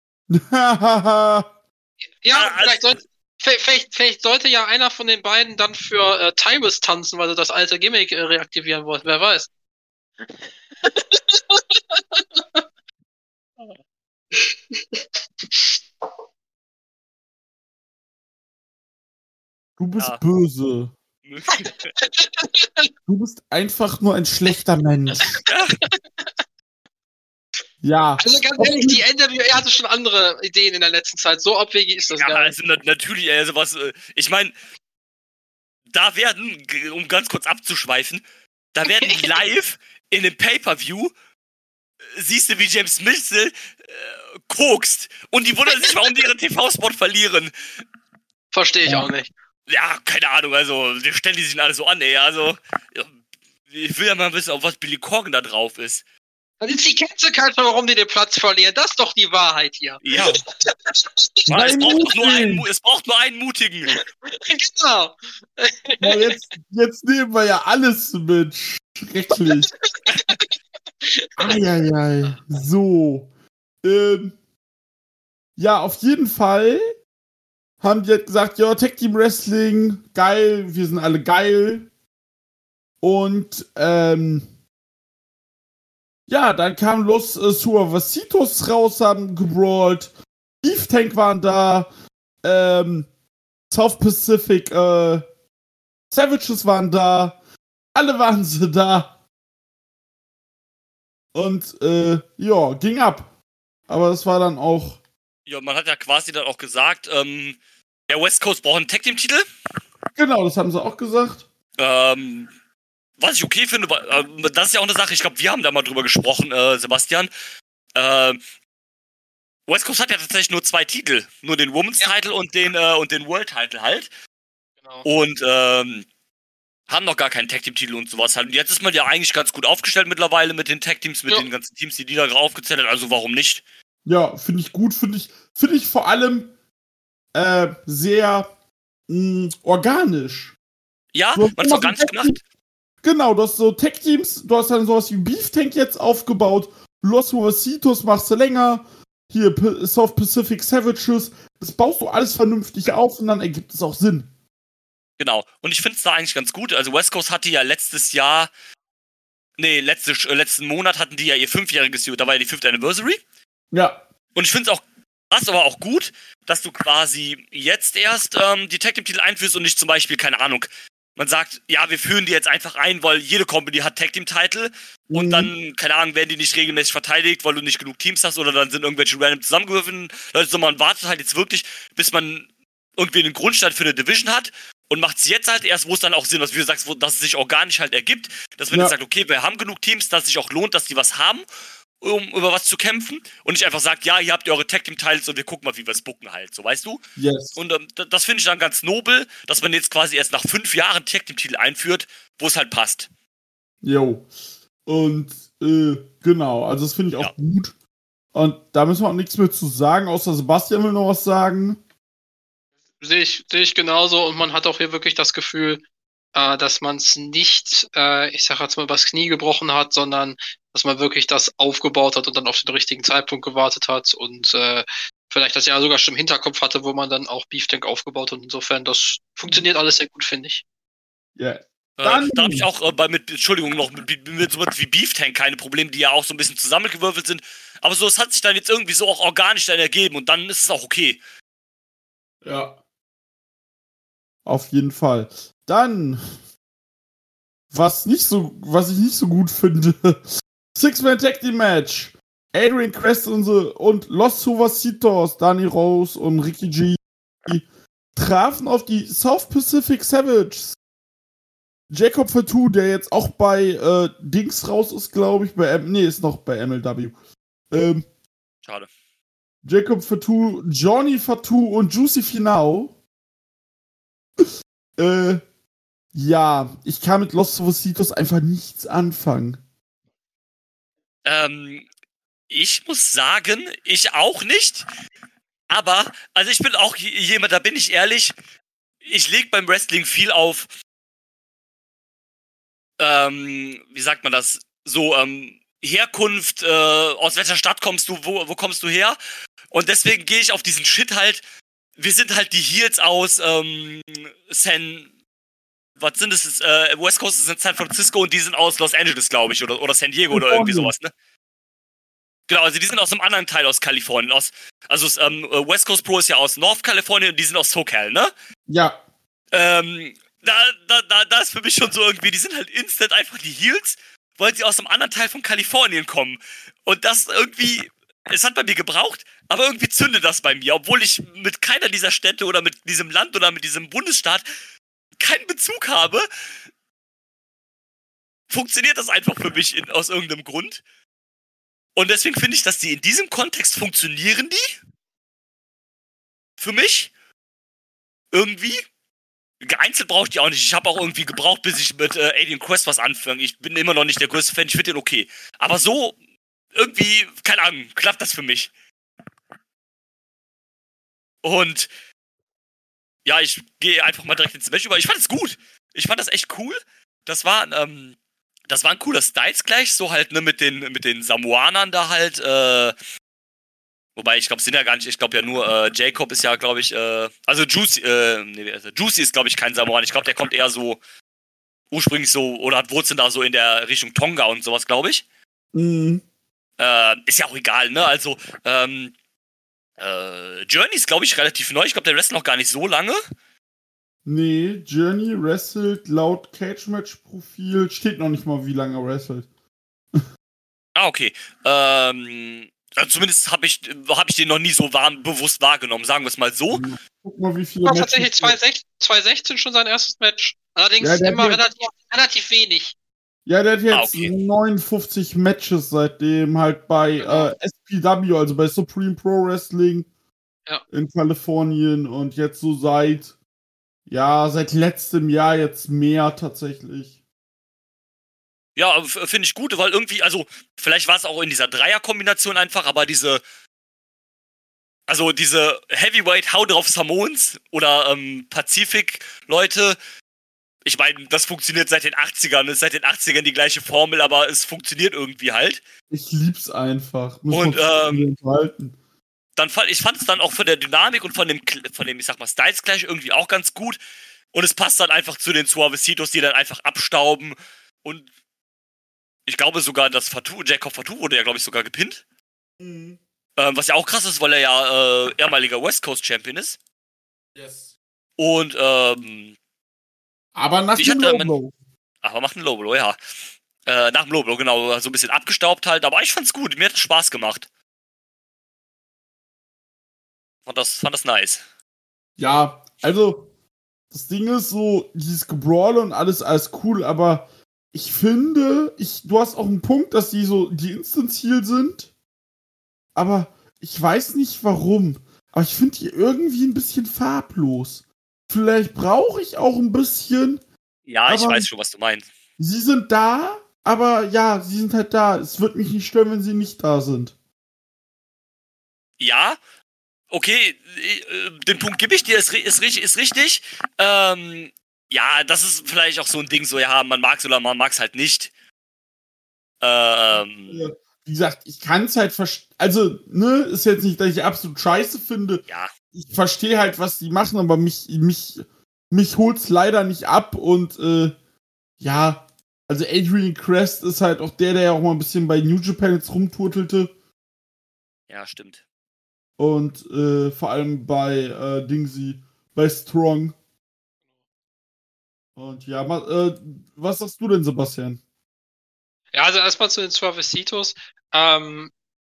Ja, ah, vielleicht, sollte, vielleicht, vielleicht sollte ja einer von den beiden dann für äh, Tyrus tanzen, weil sie das alte Gimmick äh, reaktivieren wollen. Wer weiß. Du bist ja böse. Du bist einfach nur ein schlechter Mensch. Ja. Also ganz ehrlich, die N W A hatte schon andere Ideen in der letzten Zeit. So abwegig ist das ja, gar nicht. Also natürlich, also was, ich meine, da werden, um ganz kurz abzuschweifen, da werden live in einem Pay-Per-View, siehst du, wie James Smith äh, kokst. Und die wundern sich, warum die ihren T V-Spot verlieren. Verstehe ich ja. auch nicht. Ja, keine Ahnung, also, wir stellen die sich alle so an, ey, also, ich will ja mal wissen, auf was Billy Corgan da drauf ist. Das ist die Cancel-Culture, warum die den Platz verlieren. Das ist doch die Wahrheit hier. Ja. es, braucht nur einen, es braucht nur einen Mutigen. Genau. Ja, jetzt, jetzt nehmen wir ja alles mit. Schrecklich. Eieiei. So. Ähm, ja, auf jeden Fall haben die halt gesagt, ja, Tag Team Wrestling, geil, wir sind alle geil. Und, ähm, ja, dann kam Los äh, Suavecitos raus, haben gebrawlt. Beef Tank waren da. Ähm, South Pacific äh, Savages waren da. Alle waren sie da. Und, äh, ja, ging ab. Aber das war dann auch Ja, man hat ja quasi dann auch gesagt, ähm, der West Coast braucht einen Tag-Team-Titel. Genau, das haben sie auch gesagt. Ähm, was ich okay finde, weil, äh, das ist ja auch eine Sache, ich glaube, wir haben da mal drüber gesprochen, äh, Sebastian. Äh, West Coast hat ja tatsächlich nur zwei Titel. Nur den Women's Ja. Title und den, äh, und den World Title halt. Genau. Und, ähm, haben noch gar keinen Tag-Team-Titel und sowas halt. Und jetzt ist man ja eigentlich ganz gut aufgestellt mittlerweile mit den Tag-Teams, mit Ja. den ganzen Teams, die die da gerade aufgezählt hat. Also warum nicht? Ja, finde ich gut, finde ich, finde ich vor allem äh, sehr mh, organisch. Ja, Du hast man immer hat so organisch Tag-Team- gemacht. Genau, du hast so Tech-Teams, du hast dann sowas wie Beef Tank jetzt aufgebaut, Los Huesitos machst du länger, hier P- South Pacific Savages, das baust du alles vernünftig auf und dann ergibt es auch Sinn. Genau. Und ich finde es da eigentlich ganz gut. Also West Coast hatte ja letztes Jahr, nee, letzte, äh, letzten Monat hatten die ja ihr fünfjähriges, da war ja die fünfte Anniversary. Ja, Und ich finde es auch krass, aber auch gut, dass du quasi jetzt erst ähm, die Tag-Team-Titel einführst und nicht zum Beispiel, keine Ahnung, man sagt, ja, wir führen die jetzt einfach ein, weil jede Company hat Tag-Team-Titel und Mhm. dann, keine Ahnung, werden die nicht regelmäßig verteidigt, weil du nicht genug Teams hast oder dann sind irgendwelche random zusammengewürfelten Leute, sondern man wartet halt jetzt wirklich, bis man irgendwie einen Grundstein für eine Division hat und macht es jetzt halt erst, wo es dann auch Sinn macht, wie du sagst, wo, dass es sich organisch halt ergibt, dass man Ja. jetzt sagt, okay, wir haben genug Teams, dass es sich auch lohnt, dass die was haben, um über was zu kämpfen und nicht einfach sagt, ja, ihr habt eure Tag-Team-Titles und wir gucken mal, wie wir es bucken halt, so, weißt du? yes. Und ähm, d- das finde ich dann ganz nobel, dass man jetzt quasi erst nach fünf Jahren Tag-Team-Titel einführt, wo es halt passt. Jo. Und äh, genau, also das finde ich auch Ja. gut. Und da müssen wir auch nichts mehr zu sagen, außer Sebastian will noch was sagen. Sehe ich, sehe ich genauso und man hat auch hier wirklich das Gefühl, äh, dass man es nicht, äh, ich sag jetzt mal, übers Knie gebrochen hat, sondern dass man wirklich das aufgebaut hat und dann auf den richtigen Zeitpunkt gewartet hat und äh, vielleicht das ja sogar schon im Hinterkopf hatte, wo man dann auch Beef Tank aufgebaut hat. Insofern, das funktioniert alles sehr gut, finde ich. Ja. Äh, Dann- da habe ich auch äh, bei, mit, Entschuldigung, noch mit, mit sowas wie Beef Tank keine Probleme, die ja auch so ein bisschen zusammengewürfelt sind. Aber so, es hat sich dann jetzt irgendwie so auch organisch dann ergeben und dann ist es auch okay. Ja. Auf jeden Fall. Dann, was nicht so, was ich nicht so gut finde, Six-Man Tag Team Match. Adrian Quest und, so, und Los Suavecitos, Danny Rose und Ricky G trafen auf die South Pacific Savages. Jacob Fatu, der jetzt auch bei äh, Dings raus ist, glaube ich, bei M nee, ist noch bei M L W. Ähm, Schade. Jacob Fatu, Johnny Fatu und Juicy Finau. äh, ja, ich kann mit Los Suavecitos einfach nichts anfangen. Ähm, ich muss sagen, ich auch nicht. Aber, also ich bin auch j- jemand, da bin ich ehrlich, ich lege beim Wrestling viel auf, ähm, wie sagt man das, so, ähm, Herkunft, äh, aus welcher Stadt kommst du, wo, wo kommst du her? Und deswegen gehe ich auf diesen Shit halt, wir sind halt die Heels aus, ähm, San, was sind es, äh, West Coast ist in San Francisco und die sind aus Los Angeles, glaube ich, oder, oder San Diego oder irgendwie sowas, ne? Genau, also die sind aus einem anderen Teil aus Kalifornien, aus, also es, ähm, West Coast Pro ist ja aus North Kalifornien und die sind aus SoCal, ne? Ja, Ähm, da, da, da, da ist für mich schon so irgendwie, die sind halt instant einfach die Heels, weil sie aus einem anderen Teil von Kalifornien kommen. Und das irgendwie, es hat bei mir gebraucht, aber irgendwie zündet das bei mir, obwohl ich mit keiner dieser Städte oder mit diesem Land oder mit diesem Bundesstaat keinen Bezug habe, funktioniert das einfach für mich in, aus irgendeinem Grund. Und deswegen finde ich, dass die in diesem Kontext funktionieren die. Für mich. Irgendwie. Einzeln brauche ich die auch nicht. Ich habe auch irgendwie gebraucht, bis ich mit äh, Alien Quest was anfange. Ich bin immer noch nicht der größte Fan. Ich finde den okay. Aber so, irgendwie, keine Ahnung, klappt das für mich. Und ja, ich gehe einfach mal direkt ins Match über. Ich fand es gut. Ich fand das echt cool. Das war, ähm, das war ein cooler Styles gleich, so halt, ne, mit den, mit den Samoanern da halt, äh, wobei, ich glaube, sind ja gar nicht, ich glaube ja nur, äh, Jacob ist ja, glaube ich, äh, also Juicy, äh, nee, also Juicy ist, glaube ich, kein Samoan. Ich glaube, der kommt eher so, ursprünglich so, oder hat Wurzeln da so in der Richtung Tonga und sowas, glaube ich. mhm. Äh, ist ja auch egal, ne, also, ähm, äh, Journey ist, glaube ich, relativ neu. Ich glaube, der wrestelt noch gar nicht so lange. Nee, Journey wrestelt laut Cage-Match-Profil, steht noch nicht mal, wie lange er wrestelt. Ah, okay. Ähm, Also zumindest habe ich, hab ich den noch nie so warm, bewusst wahrgenommen, sagen wir es mal so. Guck mal, wie viele war Matches tatsächlich zwanzig sechzehn schon sein erstes Match. Allerdings Ja, der immer hat jetzt- relativ, relativ wenig. Ja, der hat jetzt Ah, okay. neunundfünfzig Matches seitdem halt bei Genau. äh, S P W, also bei Supreme Pro Wrestling Ja. in Kalifornien und jetzt so seit, ja, seit letztem Jahr jetzt mehr tatsächlich. Ja, f- finde ich gut, weil irgendwie, also, vielleicht war es auch in dieser Dreier-Kombination einfach, aber diese, also diese Heavyweight Hau drauf Samoans oder ähm, Pazifik-Leute, ich meine, das funktioniert seit den achtzigern, ist seit den achtzigern die gleiche Formel, aber es funktioniert irgendwie halt. Ich lieb's einfach. Muss Und, man sich ähm, enthalten. Dann fand, ich fand es dann auch von der Dynamik und von dem, Kl- von dem, ich sag mal, Styles Clash irgendwie auch ganz gut. Und es passt dann einfach zu den Suavecitos, die dann einfach abstauben. Und ich glaube sogar, dass Fatu, Jacob Fatu wurde ja, glaube ich, sogar gepinnt. Mhm. Ähm, was ja auch krass ist, weil er ja äh, ehemaliger West Coast Champion ist. Yes. Und, ähm, Aber nach Ich dem hatte Low mein- Blow. ach, er macht einen Low Blow, ja. Äh, nach dem Low Blow, genau, so ein bisschen abgestaubt halt. Aber ich fand's gut, mir hat es Spaß gemacht. Fand das, fand das nice. Ja, also, das Ding ist so, dieses Gebrawl und alles, alles cool, aber ich finde, ich, du hast auch einen Punkt, dass die so, die Instant-Heal sind, aber ich weiß nicht warum. Aber ich finde die irgendwie ein bisschen farblos. Vielleicht brauche ich auch ein bisschen. Ja, ich Aber- weiß schon, was du meinst. Sie sind da, aber ja, sie sind halt da. Es wird mich nicht stören, wenn sie nicht da sind. Ja, okay, äh, den Punkt gebe ich dir, ist, ri- ist, ri- ist richtig. Ähm, ja, das ist vielleicht auch so ein Ding, so, ja, man mag's oder man mag's halt nicht. Ähm, Wie gesagt, ich kann es halt verstehen. Also, ne, ist jetzt nicht, dass ich absolut scheiße finde. ja, Ich verstehe halt, was die machen, aber mich, mich, mich holt's leider nicht ab und äh, ja, also Adrian Crest ist halt auch der, der ja auch mal ein bisschen bei New Japan jetzt rumturtelte ja, stimmt. und äh, vor allem bei äh, Dingsy, bei Strong. Und ja, ma, äh, was sagst du denn, Sebastian? Ja, also erstmal zu den Suavecitos. Ähm,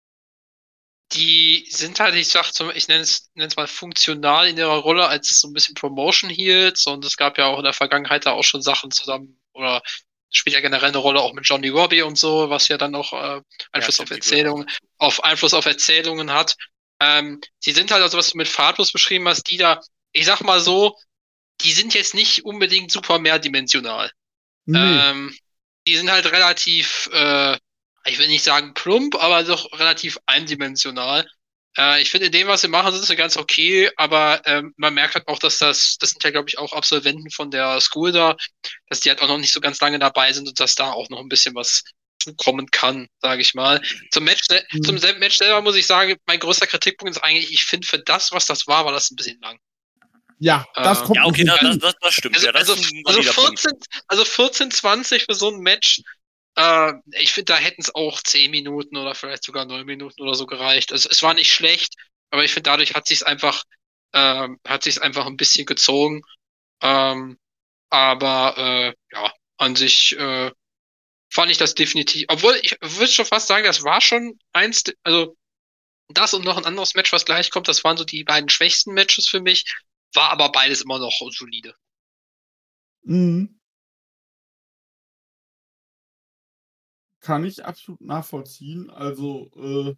die sind halt, ich sag, zum, ich nenne es, nenne es mal funktional in ihrer Rolle als so ein bisschen Promotion Heels und es gab ja auch in der Vergangenheit da auch schon Sachen zusammen oder spielt ja generell eine Rolle auch mit Johnny Robbie und so, was ja dann auch äh, Einfluss Ja, auf stimmt, die Erzählungen, auf Einfluss auf Erzählungen hat. Ähm, sie sind halt also, was du mit farblos beschrieben hast, die da, ich sag mal so, die sind jetzt nicht unbedingt super mehrdimensional. Nee. Ähm, die sind halt relativ, äh, ich will nicht sagen plump, aber doch relativ eindimensional. Äh, ich finde, in dem, was sie machen, sind sie ganz okay, aber ähm, man merkt halt auch, dass das, das sind ja, glaube ich, auch Absolventen von der School da, dass die halt auch noch nicht so ganz lange dabei sind und dass da auch noch ein bisschen was zukommen kann, sage ich mal. Zum Match, sel- Mhm. zum sel- Match selber muss ich sagen, mein größter Kritikpunkt ist eigentlich, ich finde, für das, was das war, war das ein bisschen lang. Ja, das Äh, kommt Ja, okay, noch das, hinzu. das, das, das stimmt. Also, ja, das also, ist ein also, valider Punkt. vierzehn, also vierzehn, zwanzig für so ein Match, äh, ich finde, da hätten es auch zehn Minuten oder vielleicht sogar neun Minuten oder so gereicht. Also es war nicht schlecht, aber ich finde, dadurch hat sich's einfach, ähm, hat sich's einfach ein bisschen gezogen. Ähm, aber äh, ja, an sich äh, fand ich das definitiv, obwohl ich würde schon fast sagen, das war schon eins, de- also das und noch ein anderes Match, was gleich kommt, das waren so die beiden schwächsten Matches für mich, war aber beides immer noch solide. Mhm. Kann ich absolut nachvollziehen. Also, äh,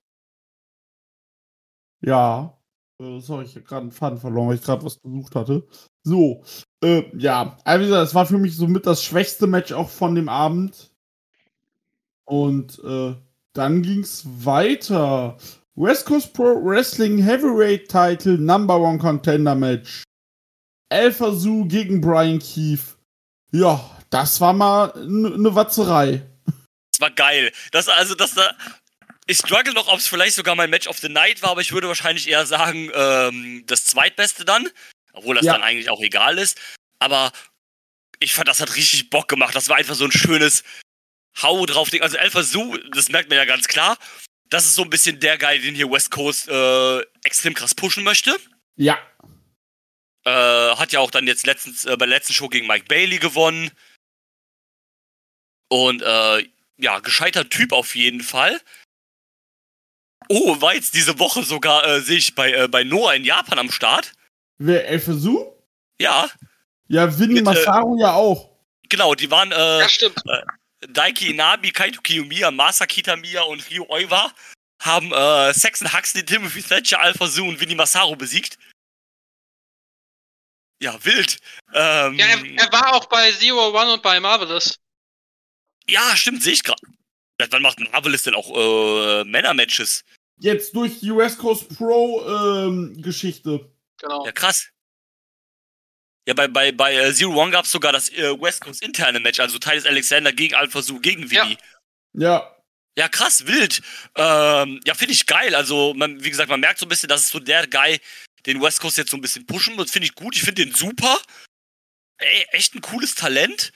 ja. Äh, sorry, ich habe gerade einen Faden verloren, weil ich gerade was gesucht hatte. So, äh, ja. Also, wie gesagt, es war für mich somit das schwächste Match auch von dem Abend. Und äh, dann ging's weiter. West Coast Pro Wrestling Heavyweight Title Number One Contender Match. Alpha Zoo gegen Brian Keefe. Ja, das war mal eine ne Watzerei. Das war geil. Das, also, das da. Ich struggle noch, ob es vielleicht sogar mein Match of the Night war, aber ich würde wahrscheinlich eher sagen, ähm, das zweitbeste dann. Obwohl das Ja. dann eigentlich auch egal ist. Aber ich fand, das hat richtig Bock gemacht. Das war einfach so ein schönes Hau drauf Ding. Also Alpha Zoo, das merkt man ja ganz klar. Das ist so ein bisschen der Guy, den hier West Coast äh, extrem krass pushen möchte. Ja. Äh, hat ja auch dann jetzt letztens äh, bei der letzten Show gegen Mike Bailey gewonnen. Und äh, ja, gescheiter Typ auf jeden Fall. Oh, war jetzt diese Woche sogar, äh, sehe ich bei, äh, bei Noah in Japan am Start. Wer, Elfazu? Ja. Ja, Winnie Mit, Masaru äh, ja auch. Genau, die waren, äh, Ja, stimmt. äh Daiki Inabi, Kaito Kiyomiya, Masa Kitamiya und Ryo Oiwa haben äh, Saxon Huxley, Timothy Thatcher, Alpha Zoo und Winnie Masaru besiegt. Ja, wild. Ähm, Ja, er, er war auch bei Zero One und bei Marvelous. Ja, stimmt, sehe ich gerade. Wann macht Marvelous denn auch äh, Männer-Matches? Jetzt durch die West Coast Pro ähm, Geschichte. Genau. Ja, krass. Ja, bei, bei, bei äh, Zero One gab es sogar das äh, West Coast interne Match, also Titus Alexander gegen Alpha Zoo gegen Winnie. Ja. Ja. Ja, krass, wild. Ähm, ja, finde ich geil. Also, man, wie gesagt, man merkt so ein bisschen, dass es so der Guy, den West Coast jetzt so ein bisschen pushen muss. Finde ich gut. Ich finde den super. Ey, echt ein cooles Talent.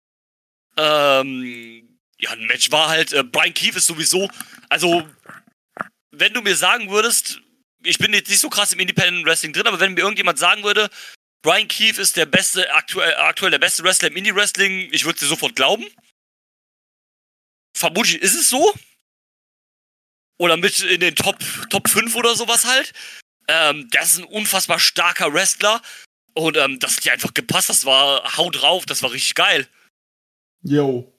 Ähm, ja, ein Match war halt, äh, Brian Keefe ist sowieso, also, wenn du mir sagen würdest, ich bin jetzt nicht so krass im Independent Wrestling drin, aber wenn mir irgendjemand sagen würde, Brian Keefe ist der beste, aktuell, aktuell der beste Wrestler im Indie-Wrestling, ich würde es dir sofort glauben. Vermutlich ist es so. Oder mit in den Top, Top fünf oder sowas halt. Ähm, das ist ein unfassbar starker Wrestler. Und ähm, das hat dir einfach gepasst. Das war Hau drauf, das war richtig geil. Jo.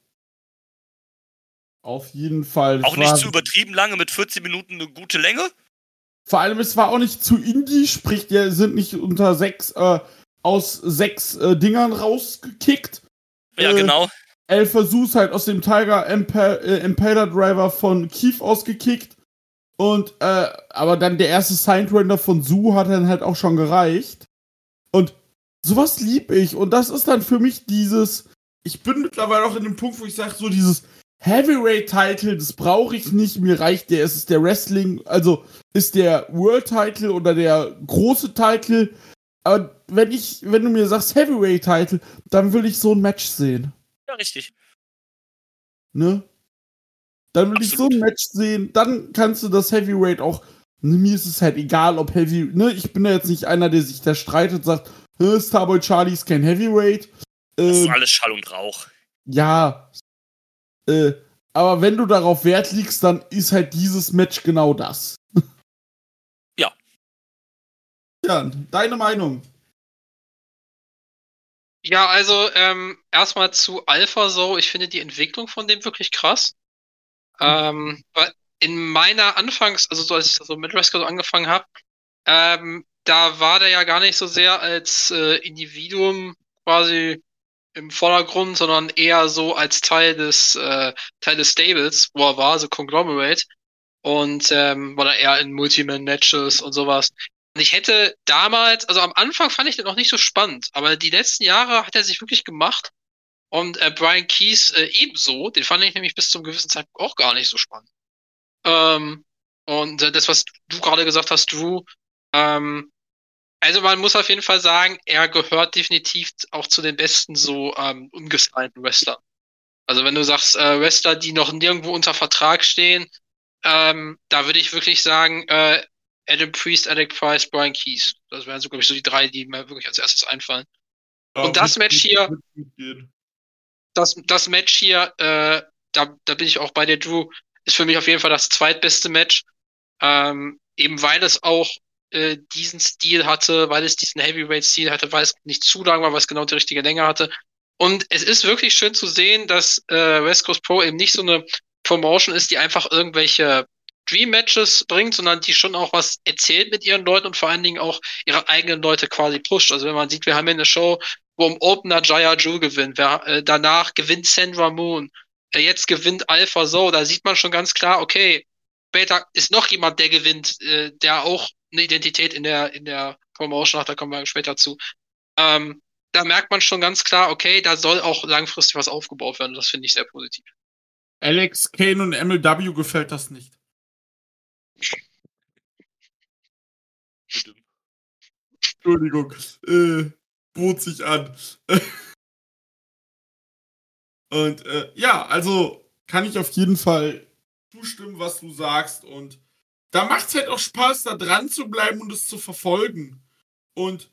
Auf jeden Fall. Das Auch nicht war, zu übertrieben lange, mit vierzehn Minuten eine gute Länge. Vor allem, es war auch nicht zu indie, sprich, die sind nicht unter sechs, äh, aus sechs äh, Dingern rausgekickt. Ja, äh, genau. El Versus halt aus dem Tiger Impa- äh, Impaler Driver von Keith ausgekickt. Und, äh, aber dann der erste Signed-Render von Su hat dann halt auch schon gereicht. Und sowas lieb ich. Und das ist dann für mich dieses, ich bin mittlerweile auch in dem Punkt, wo ich sage, so dieses Heavyweight-Title, das brauche ich nicht, mir reicht der, es ist der Wrestling, also ist der World-Title oder der große Title. Aber wenn ich, wenn du mir sagst Heavyweight-Title, dann will ich so ein Match sehen. Ja, richtig. Ne? Dann will Absolut. ich so ein Match sehen, dann kannst du das Heavyweight auch, ne, mir ist es halt egal, ob Heavy, ne, ich bin ja jetzt nicht einer, der sich da streitet, sagt, Starboy Charlie ist kein Heavyweight. Das ist Äh, alles Schall und Rauch. ja, äh, aber wenn du darauf Wert legst, dann ist halt dieses Match genau das. Ja. Ja, deine Meinung? Ja, also ähm, erstmal zu Alpha so, ich finde die Entwicklung von dem wirklich krass. Ähm, weil in meiner Anfangs, also so als ich so mit Wrestling so angefangen habe, ähm, da war der ja gar nicht so sehr als äh, Individuum quasi im Vordergrund, sondern eher so als Teil des äh, Teil des Stables, wo er war, so Conglomerate. Und ähm, war da eher in Multiman-Matches und sowas. Und ich hätte damals, also am Anfang fand ich den noch nicht so spannend, aber die letzten Jahre hat er sich wirklich gemacht. Und äh, Brian Keys äh, ebenso, den fand ich nämlich bis zum gewissen Zeitpunkt auch gar nicht so spannend. Ähm, und äh, das, was du gerade gesagt hast, Drew, ähm, also man muss auf jeden Fall sagen, er gehört definitiv auch zu den besten so ähm, ungesignten Wrestlern. Also wenn du sagst, äh, Wrestler, die noch nirgendwo unter Vertrag stehen, ähm, da würde ich wirklich sagen, äh, Adam Priest, Alec Price, Brian Keys. Das wären so, glaube ich, so die drei, die mir wirklich als erstes einfallen. Ja, Und das wird- Match hier, wird gut gehen. das, das Match hier, äh, da, da bin ich auch bei dir, Drew, ist für mich auf jeden Fall das zweitbeste Match. Ähm, eben weil es auch äh, diesen Stil hatte, weil es diesen Heavyweight-Stil hatte, weil es nicht zu lang war, weil es genau die richtige Länge hatte. Und es ist wirklich schön zu sehen, dass äh, West Coast Pro eben nicht so eine Promotion ist, die einfach irgendwelche Dream-Matches bringt, sondern die schon auch was erzählt mit ihren Leuten und vor allen Dingen auch ihre eigenen Leute quasi pusht. Also wenn man sieht, wir haben hier eine Show, wo im Opener Jaya Ju gewinnt, wer, äh, danach gewinnt Sandra Moon, äh, jetzt gewinnt Alpha So, da sieht man schon ganz klar, okay, später ist noch jemand, der gewinnt, äh, der auch eine Identität in der, in der Promotion hat, da kommen wir später zu. Ähm, da merkt man schon ganz klar, okay, da soll auch langfristig was aufgebaut werden. Das finde ich sehr positiv. Alex Kane und M L W gefällt das nicht. Entschuldigung, äh, bot sich an. Und äh, ja, also kann ich auf jeden Fall zustimmen, was du sagst. Und da macht es halt auch Spaß, da dran zu bleiben und es zu verfolgen. Und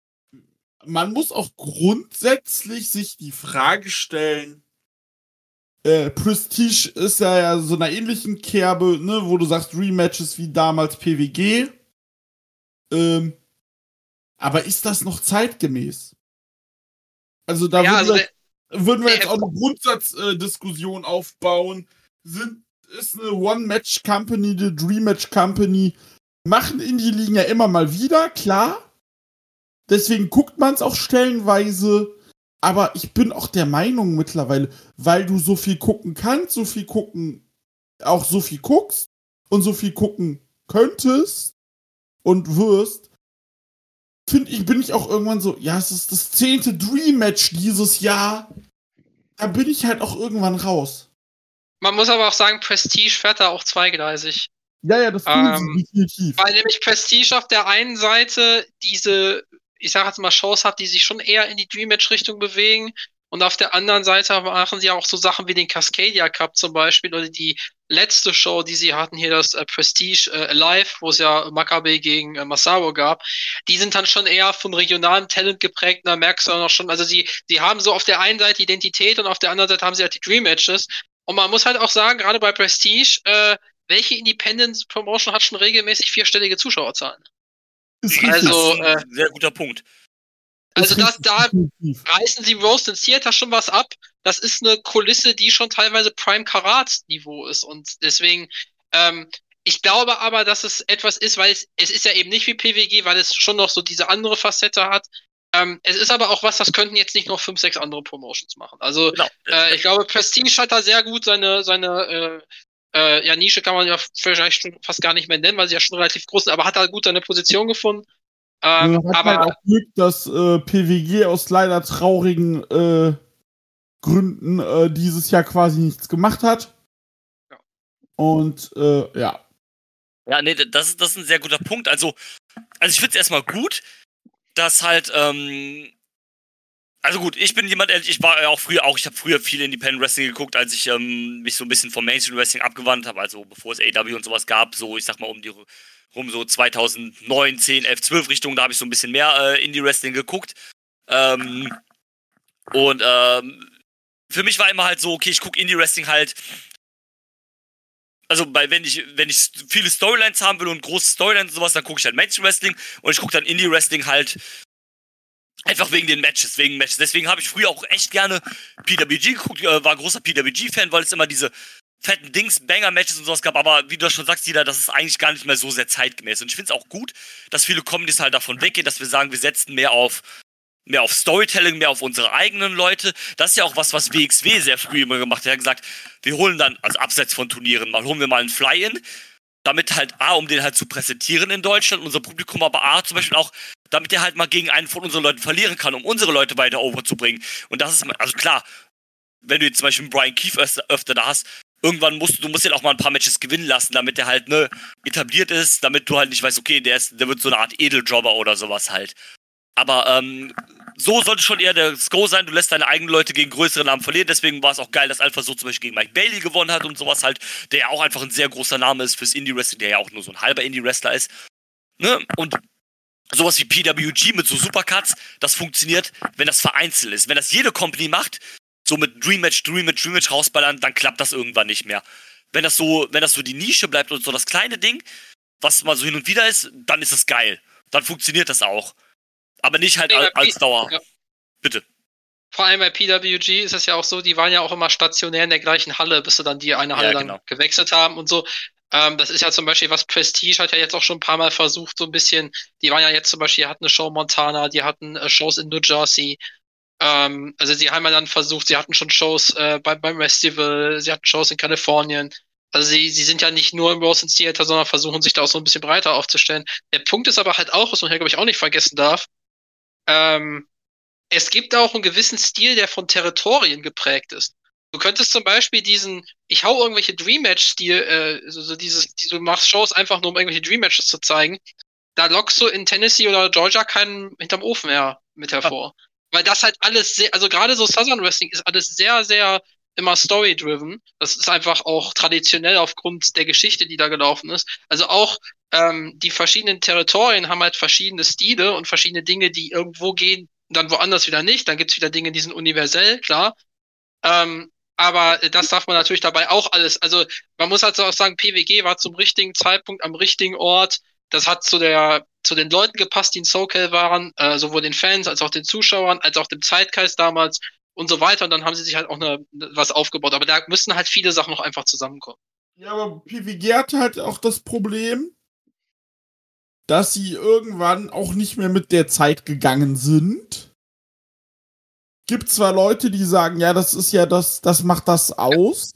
man muss auch grundsätzlich sich die Frage stellen, Äh, Prestige ist ja, ja so einer ähnlichen Kerbe, ne, wo du sagst Rematches wie damals P W G. Ähm, aber ist das noch zeitgemäß? Also da Ja, würden, also wir, würden wir der- jetzt auch eine Grundsatzdiskussion aufbauen. Sind, ist eine One-Match-Company, eine Dream-Match-Company, machen Indie-Ligen ja immer mal wieder, klar. Deswegen guckt man es auch stellenweise. Aber ich bin auch der Meinung mittlerweile, weil du so viel gucken kannst, so viel gucken, auch so viel guckst und so viel gucken könntest und wirst, finde ich, bin ich auch irgendwann so, ja, es ist das zehnte Dream-Match dieses Jahr. Da bin ich halt auch irgendwann raus. man muss aber auch sagen, Prestige fährt da auch zweigleisig. Ja, ja, das tun Ähm, sie definitiv. Weil nämlich Prestige auf der einen Seite diese, ich sag jetzt mal, Shows hat, die sich schon eher in die Dream-Match-Richtung bewegen. Und auf der anderen Seite machen sie auch so Sachen wie den Cascadia Cup zum Beispiel oder die letzte Show, die sie hatten, hier das äh, Prestige äh, Alive, wo es ja Makabe gegen äh, Masaru gab. Die sind dann schon eher von regionalem Talent geprägt. Und da merkst du auch noch schon, also sie, sie haben so auf der einen Seite Identität und auf der anderen Seite haben sie halt die Dream-Matches. Und man muss halt auch sagen, gerade bei Prestige, äh, welche Independent Promotion hat schon regelmäßig vierstellige Zuschauerzahlen? Ist Also, das ist ein sehr guter Punkt. Also Ist das, richtig, da definitiv. reißen sie Roast and Theater schon was ab. Das ist eine Kulisse, die schon teilweise Prime Karat Niveau ist. Und deswegen, ähm, ich glaube aber, dass es etwas ist, weil es, es ist ja eben nicht wie P W G, weil es schon noch so diese andere Facette hat. Ähm, es ist aber auch was, das könnten jetzt nicht noch fünf, sechs andere Promotions machen. Also Genau. äh, ich glaube, Prestige hat da sehr gut seine, seine äh, äh, ja, Nische kann man ja vielleicht schon fast gar nicht mehr nennen, weil sie ja schon relativ groß sind, aber hat da gut seine Position gefunden. Ähm, Man hat aber halt auch Glück, dass äh, P W G aus leider traurigen äh, Gründen äh, dieses Jahr quasi nichts gemacht hat. Ja. Und äh, ja. Ja, nee, das ist, das ist ein sehr guter Punkt. Also, also ich finde es erstmal gut, dass halt, ähm, also gut, ich bin jemand, ich war ja auch früher auch, ich habe früher viel Independent Wrestling geguckt, als ich ähm, mich so ein bisschen vom Mainstream Wrestling abgewandt habe, also bevor es A E W und sowas gab, so ich sag mal um die rum so zweitausendneun, zehn, elf, zwölf Richtung, da habe ich so ein bisschen mehr äh, Indie Wrestling geguckt. Ähm, und ähm, für mich war immer halt so, okay, ich gucke Indie Wrestling halt. Also bei, wenn ich, wenn ich viele Storylines haben will und große Storylines und sowas, dann gucke ich halt Mainstream Wrestling und ich gucke dann Indie Wrestling halt einfach wegen den Matches, wegen Matches. Deswegen habe ich früher auch echt gerne P W G geguckt, äh, war großer P W G-Fan, weil es immer diese fetten Dings, Banger-Matches und sowas gab, aber wie du schon sagst, Dieter, das ist eigentlich gar nicht mehr so sehr zeitgemäß. Und ich finde es auch gut, dass viele Comedies halt davon weggehen, dass wir sagen, wir setzen mehr auf mehr auf Storytelling, mehr auf unsere eigenen Leute. Das ist ja auch was, was W X W sehr früh immer gemacht hat. Er hat gesagt, wir holen dann, also abseits von Turnieren, mal holen wir mal einen Fly-In, damit halt A, um den halt zu präsentieren in Deutschland, unser Publikum, aber A, zum Beispiel auch, damit er halt mal gegen einen von unseren Leuten verlieren kann, um unsere Leute weiter overzubringen. Und das ist, also klar, wenn du jetzt zum Beispiel einen Brian Keefe öfter, öfter da hast, irgendwann musst du, du musst ihn auch mal ein paar Matches gewinnen lassen, damit er halt, ne, etabliert ist, damit du halt nicht weißt, okay, der ist, der wird so eine Art Edeljobber oder sowas halt. Aber ähm, so sollte schon eher der Go sein, du lässt deine eigenen Leute gegen größere Namen verlieren, deswegen war es auch geil, dass Alpha so zum Beispiel gegen Mike Bailey gewonnen hat und sowas halt, der ja auch einfach ein sehr großer Name ist fürs Indie-Wrestling, der ja auch nur so ein halber Indie-Wrestler ist. Ne? Und sowas wie P W G mit so Supercuts, das funktioniert, wenn das vereinzelt ist. Wenn das jede Company macht, so mit Dream Match, Dream Match, Dream Match rausballern, dann klappt das irgendwann nicht mehr. Wenn das so, wenn das so die Nische bleibt und so das kleine Ding, was mal so hin und wieder ist, dann ist es geil. Dann funktioniert das auch. Aber nicht halt als, als Dauer. Ja. Bitte. Vor allem bei P W G ist es ja auch so, die waren ja auch immer stationär in der gleichen Halle, bis sie dann die eine Halle ja, genau. dann gewechselt haben und so. Ähm, das ist ja zum Beispiel, was Prestige hat ja jetzt auch schon ein paar Mal versucht, so ein bisschen, die waren ja jetzt zum Beispiel, die hatten eine Show in Montana, die hatten äh, Shows in New Jersey. Ähm, also sie haben ja dann versucht, sie hatten schon Shows äh, bei, beim Festival, sie hatten Shows in Kalifornien. Also sie, sie sind ja nicht nur im Rose Theater, sondern versuchen sich da auch so ein bisschen breiter aufzustellen. Der Punkt ist aber halt auch, was man hier, glaube ich, auch nicht vergessen darf, ähm, es gibt auch einen gewissen Stil, der von Territorien geprägt ist. Du könntest zum Beispiel diesen, ich hau irgendwelche Dream-Match-Stil, äh, so, so dieses, die, du machst Shows einfach nur, um irgendwelche Dream-Matches zu zeigen. Da lockst du in Tennessee oder Georgia keinen hinterm Ofen her mit hervor. Ja. Weil das halt alles sehr, also gerade so Southern Wrestling ist alles sehr, sehr immer Story-driven. Das ist einfach auch traditionell aufgrund der Geschichte, die da gelaufen ist. Also auch ähm, die verschiedenen Territorien haben halt verschiedene Stile und verschiedene Dinge, die irgendwo gehen, dann woanders wieder nicht. Dann gibt's wieder Dinge, die sind universell, klar. Ähm, aber das darf man natürlich dabei auch alles, also man muss halt so auch sagen, P W G war zum richtigen Zeitpunkt am richtigen Ort, das hat zu der zu den Leuten gepasst, die in SoCal waren, äh, sowohl den Fans als auch den Zuschauern, als auch dem Zeitgeist damals und so weiter und dann haben sie sich halt auch eine, was aufgebaut, aber da müssen halt viele Sachen noch einfach zusammenkommen. Ja, aber P W G hat halt auch das Problem, dass sie irgendwann auch nicht mehr mit der Zeit gegangen sind. Gibt zwar Leute, die sagen, ja, das ist ja das, das macht das aus.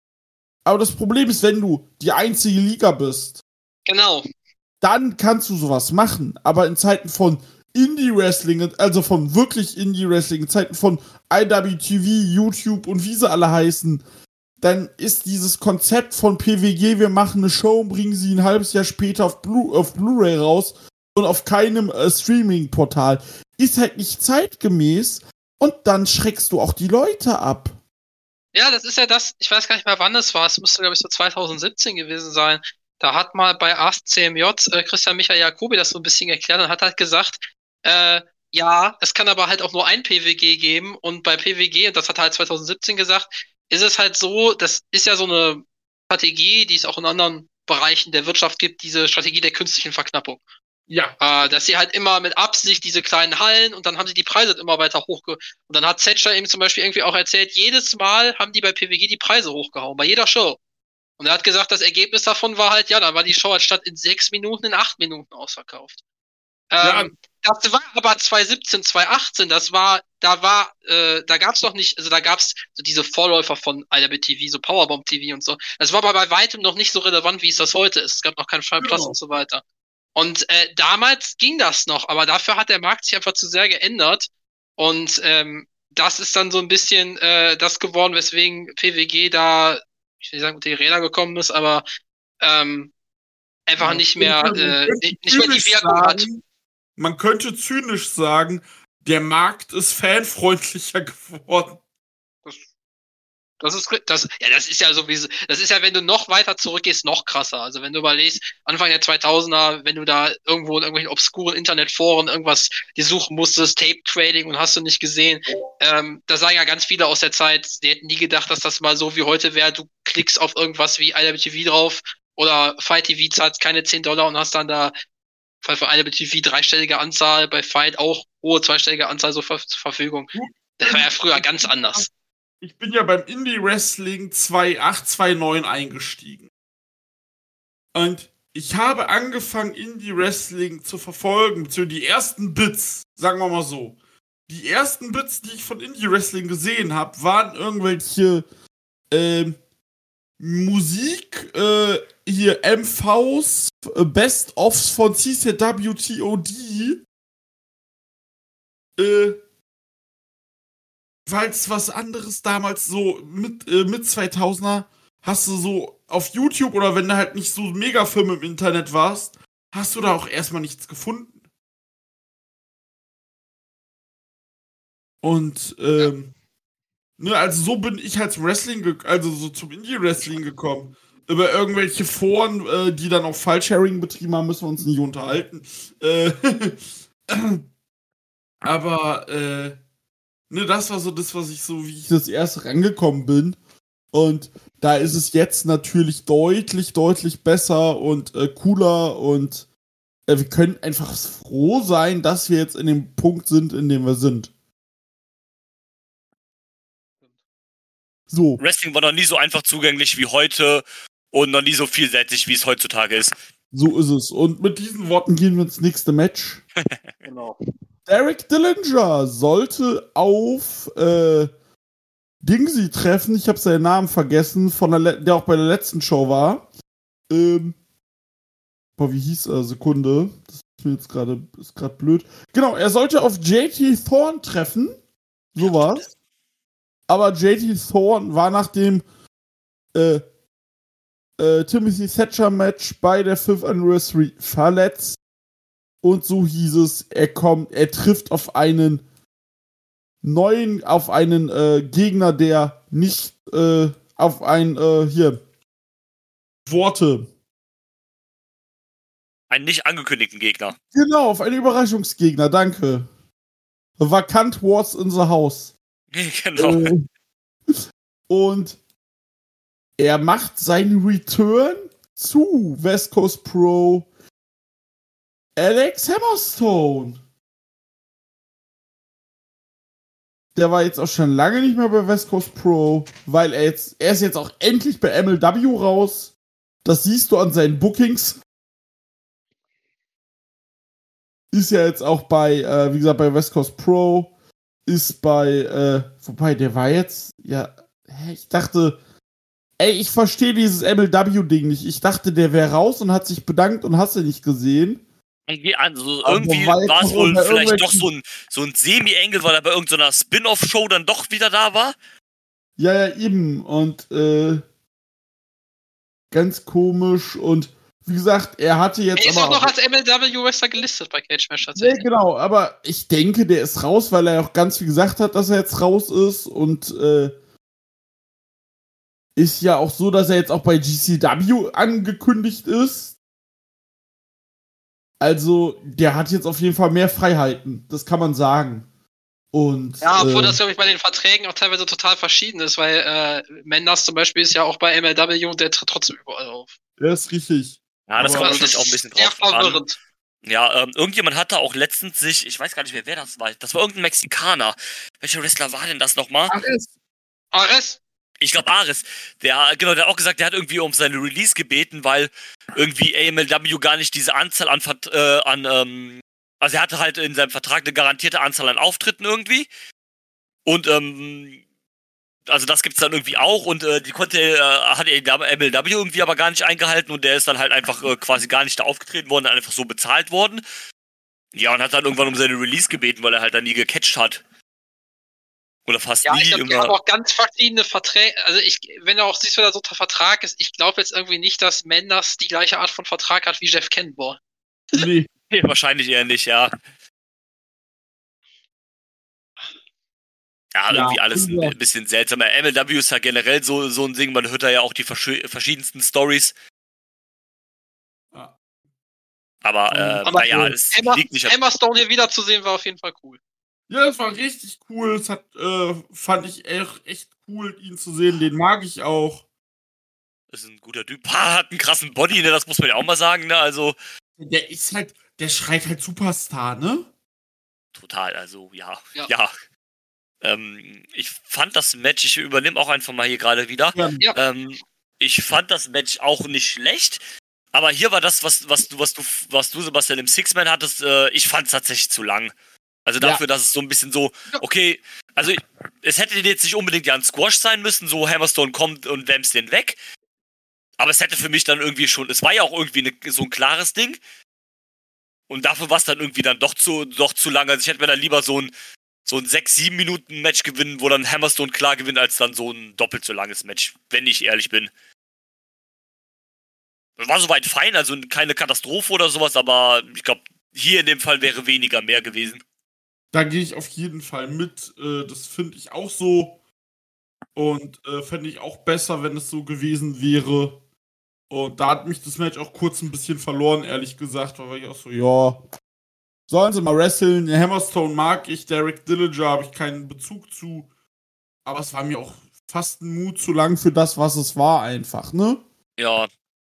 Aber das Problem ist, wenn du die einzige Liga bist, Genau. dann kannst du sowas machen. Aber in Zeiten von Indie-Wrestling, also von wirklich Indie-Wrestling, in Zeiten von I W T V, YouTube und wie sie alle heißen, dann ist dieses Konzept von P W G, wir machen eine Show und bringen sie ein halbes Jahr später auf, Blu- auf Blu-ray raus und auf keinem äh, Streaming-Portal, ist halt nicht zeitgemäß und dann schreckst du auch die Leute ab. Ja, das ist ja das, ich weiß gar nicht mehr, wann es war, es müsste, glaube ich, so zwanzig siebzehn gewesen sein. Da hat mal bei Ask C M J äh, Christian Michael Jacobi das so ein bisschen erklärt und hat halt gesagt, äh, ja, es kann aber halt auch nur ein P W G geben und bei P W G, und das hat er halt zwanzig siebzehn gesagt, ist es halt so, das ist ja so eine Strategie, die es auch in anderen Bereichen der Wirtschaft gibt, diese Strategie der künstlichen Verknappung. Ja. Äh, dass sie halt immer mit Absicht diese kleinen Hallen und dann haben sie die Preise immer weiter hochge... Und dann hat Thatcher eben zum Beispiel irgendwie auch erzählt, jedes Mal haben die bei P W G die Preise hochgehauen, bei jeder Show. Und er hat gesagt, das Ergebnis davon war halt, ja, dann war die Show halt statt in sechs Minuten in acht Minuten ausverkauft. Ja. Ähm, das war aber zwanzig siebzehn, zwanzig achtzehn, das war, da war, äh, da gab's noch nicht, also da gab's so diese Vorläufer von I W T V, so Powerbomb T V und so. Das war aber bei weitem noch nicht so relevant, wie es das heute ist. Es gab noch keinen Five Plus Genau. und so weiter. Und äh, damals ging das noch, aber dafür hat der Markt sich einfach zu sehr geändert. Und ähm, das ist dann so ein bisschen äh, das geworden, weswegen P W G da, ich will nicht sagen, unter die Räder gekommen ist, aber ähm, einfach Ja, nicht mehr, man äh, könnte nicht mehr die zynisch Wirkung hat. sagen, man könnte zynisch sagen, der Markt ist fanfreundlicher geworden. Das, das ist das, ja, das ist ja sowieso, das ist ja, wenn du noch weiter zurückgehst, noch krasser. Also wenn du überlegst, Anfang der zweitausender, wenn du da irgendwo in irgendwelchen obskuren Internetforen irgendwas dir suchen musstest, Tape-Trading und hast du nicht gesehen, ähm, da sagen ja ganz viele aus der Zeit, die hätten nie gedacht, dass das mal so wie heute wäre, du klickst auf irgendwas wie I W T V drauf oder Fight T V, zahlst keine zehn Dollar und hast dann da für I W T V dreistellige Anzahl, bei Fight auch hohe zweistellige Anzahl so zur Verfügung. Das war ja früher ganz anders. Ich bin ja beim Indie-Wrestling zweitausendacht, zweitausendneun eingestiegen. Und ich habe angefangen, Indie-Wrestling zu verfolgen, beziehungsweise die ersten Bits, sagen wir mal so. Die ersten Bits, die ich von Indie-Wrestling gesehen habe, waren irgendwelche ähm, Musik, äh, hier M Vs, äh, Best-ofs von C Z W T O D, äh, weil es was anderes damals so mit, äh, mit zweitausender hast du so auf YouTube oder wenn du halt nicht so mega firm im Internet warst, hast du da auch erstmal nichts gefunden. Und, ähm, ja. ne, also so bin ich halt zum Wrestling, ge- also so zum Indie-Wrestling gekommen. Über irgendwelche Foren, äh, die dann auch File-Sharing betrieben haben, müssen wir uns nicht unterhalten. Äh, aber, äh, ne, das war so das, was ich so, wie ich das erste rangekommen bin. Und da ist es jetzt natürlich deutlich, deutlich besser und äh, cooler und äh, wir können einfach froh sein, dass wir jetzt in dem Punkt sind, in dem wir sind. So. Wrestling war noch nie so einfach zugänglich wie heute und noch nie so vielseitig, wie es heutzutage ist. So ist es. Und mit diesen Worten gehen wir ins nächste Match. Genau. Derek Dillinger sollte auf äh, Dingsy treffen. Ich habe seinen Namen vergessen, von der, Le- der auch bei der letzten Show war. Ähm, boah, wie hieß er? Sekunde. Das ist mir jetzt gerade ist gerade blöd. Genau, er sollte auf J T Thorne treffen. So war's. Aber J T Thorne war nach dem äh, äh, Timothy Thatcher Match bei der fifth Anniversary verletzt. Und so hieß es, er kommt, er trifft auf einen neuen, auf einen äh, Gegner, der nicht äh, auf ein, äh, hier, Worte. Einen nicht angekündigten Gegner. Genau, auf einen Überraschungsgegner, danke. Vakant Wars in the House. Genau. Äh, Und er macht seinen Return zu West Coast Pro Alex Hammerstone. Der war jetzt auch schon lange nicht mehr bei West Coast Pro, weil er jetzt, er ist jetzt auch endlich bei M L W raus. Das siehst du an seinen Bookings. Ist ja jetzt auch bei, äh, wie gesagt, bei West Coast Pro. Ist bei, äh, wobei, der war jetzt, ja, hä, ich dachte, ey, ich verstehe dieses M L W-Ding nicht. Ich dachte, der wäre raus und hat sich bedankt und hast du nicht gesehen. Also irgendwie war es wohl vielleicht doch so ein, so ein Semi-Engel, weil er bei irgendeiner Spin-Off-Show dann doch wieder da war. Ja, ja, eben. Und, äh, ganz komisch. Und, wie gesagt, er hatte jetzt er ist aber auch noch als M L W-Wrestler gelistet bei Cage Match tatsächlich. Nee, genau. Aber ich denke, der ist raus, weil er auch ganz viel gesagt hat, dass er jetzt raus ist. Und, äh, ist ja auch so, dass er jetzt auch bei G C W angekündigt ist. Also, der hat jetzt auf jeden Fall mehr Freiheiten. Das kann man sagen. Und, ja, obwohl äh, das, glaube ich, bei den Verträgen auch teilweise total verschieden ist, weil äh, Mendes zum Beispiel ist ja auch bei M L W und der tritt trotzdem überall auf. Ja, ist richtig. Ja, das Aber kommt natürlich auch ein bisschen drauf an. Ja, ähm, irgendjemand hatte auch letztens sich, ich weiß gar nicht mehr, wer das war. Das war irgendein Mexikaner. Welcher Wrestler war denn das nochmal? Ares. Ares? Ich glaube Ares, der, genau, der hat auch gesagt, der hat irgendwie um seine Release gebeten, weil irgendwie A M L W gar nicht diese Anzahl an, äh, an ähm, also er hatte halt in seinem Vertrag eine garantierte Anzahl an Auftritten irgendwie und, ähm, also das gibt's dann irgendwie auch und äh, die konnte, äh, hat M L W irgendwie aber gar nicht eingehalten und der ist dann halt einfach äh, quasi gar nicht da aufgetreten worden, einfach so bezahlt worden. Ja, und hat dann irgendwann um seine Release gebeten, weil er halt dann nie gecatcht hat. Oder fast ja, nie. Ich glaub, immer. Die haben auch ganz verschiedene Verträge. Also ich, wenn du auch siehst, wer da so unter Vertrag ist, ich glaube jetzt irgendwie nicht, dass Mendes die gleiche Art von Vertrag hat wie Jeff Cannonball. Nee. Nee, wahrscheinlich eher nicht, ja. Ja, irgendwie ja, alles ein ja. bisschen seltsam. M L W ist ja generell so, so ein Ding, man hört da ja auch die versch- verschiedensten Stories. Ja. Aber, äh, Aber naja, es Emma, liegt nicht Emma Stone hier wiederzusehen war auf jeden Fall cool. Ja, das war richtig cool. Das hat, äh, fand ich echt, echt cool, ihn zu sehen. Den mag ich auch. Das ist ein guter Typ. Ha, hat einen krassen Body, ne? Das muss man ja auch mal sagen, ne? Also. Der ist halt, der schreit halt Superstar, ne? Total, also, ja. Ja. ja. Ähm, ich fand das Match, ich übernehme auch einfach mal hier gerade wieder. Ja. Ähm, ich fand das Match auch nicht schlecht. Aber hier war das, was, was du, was du, was du, Sebastian, im Six-Man hattest, äh, ich fand es tatsächlich zu lang. Also dafür, ja. dass es so ein bisschen so, okay, also es hätte jetzt nicht unbedingt ja ein Squash sein müssen, so Hammerstone kommt und wämst den weg. Aber es hätte für mich dann irgendwie schon, es war ja auch irgendwie eine, so ein klares Ding. Und dafür war es dann irgendwie dann doch zu, doch zu lang. Also ich hätte mir dann lieber so ein, so ein sechs, sieben Minuten Match gewinnen, wo dann Hammerstone klar gewinnt, als dann so ein doppelt so langes Match, wenn ich ehrlich bin. Das war soweit fein, also keine Katastrophe oder sowas, aber ich glaube, hier in dem Fall wäre weniger mehr gewesen. Da gehe ich auf jeden Fall mit. Äh, das finde ich auch so. Und äh, fände ich auch besser, wenn es so gewesen wäre. Und da hat mich das Match auch kurz ein bisschen verloren, ehrlich gesagt. Da war ich auch so, ja, sollen sie mal wresteln. Hammerstone mag ich, Derek Dillinger habe ich keinen Bezug zu. Aber es war mir auch fast ein Mut zu lang für das, was es war, einfach, ne? Ja.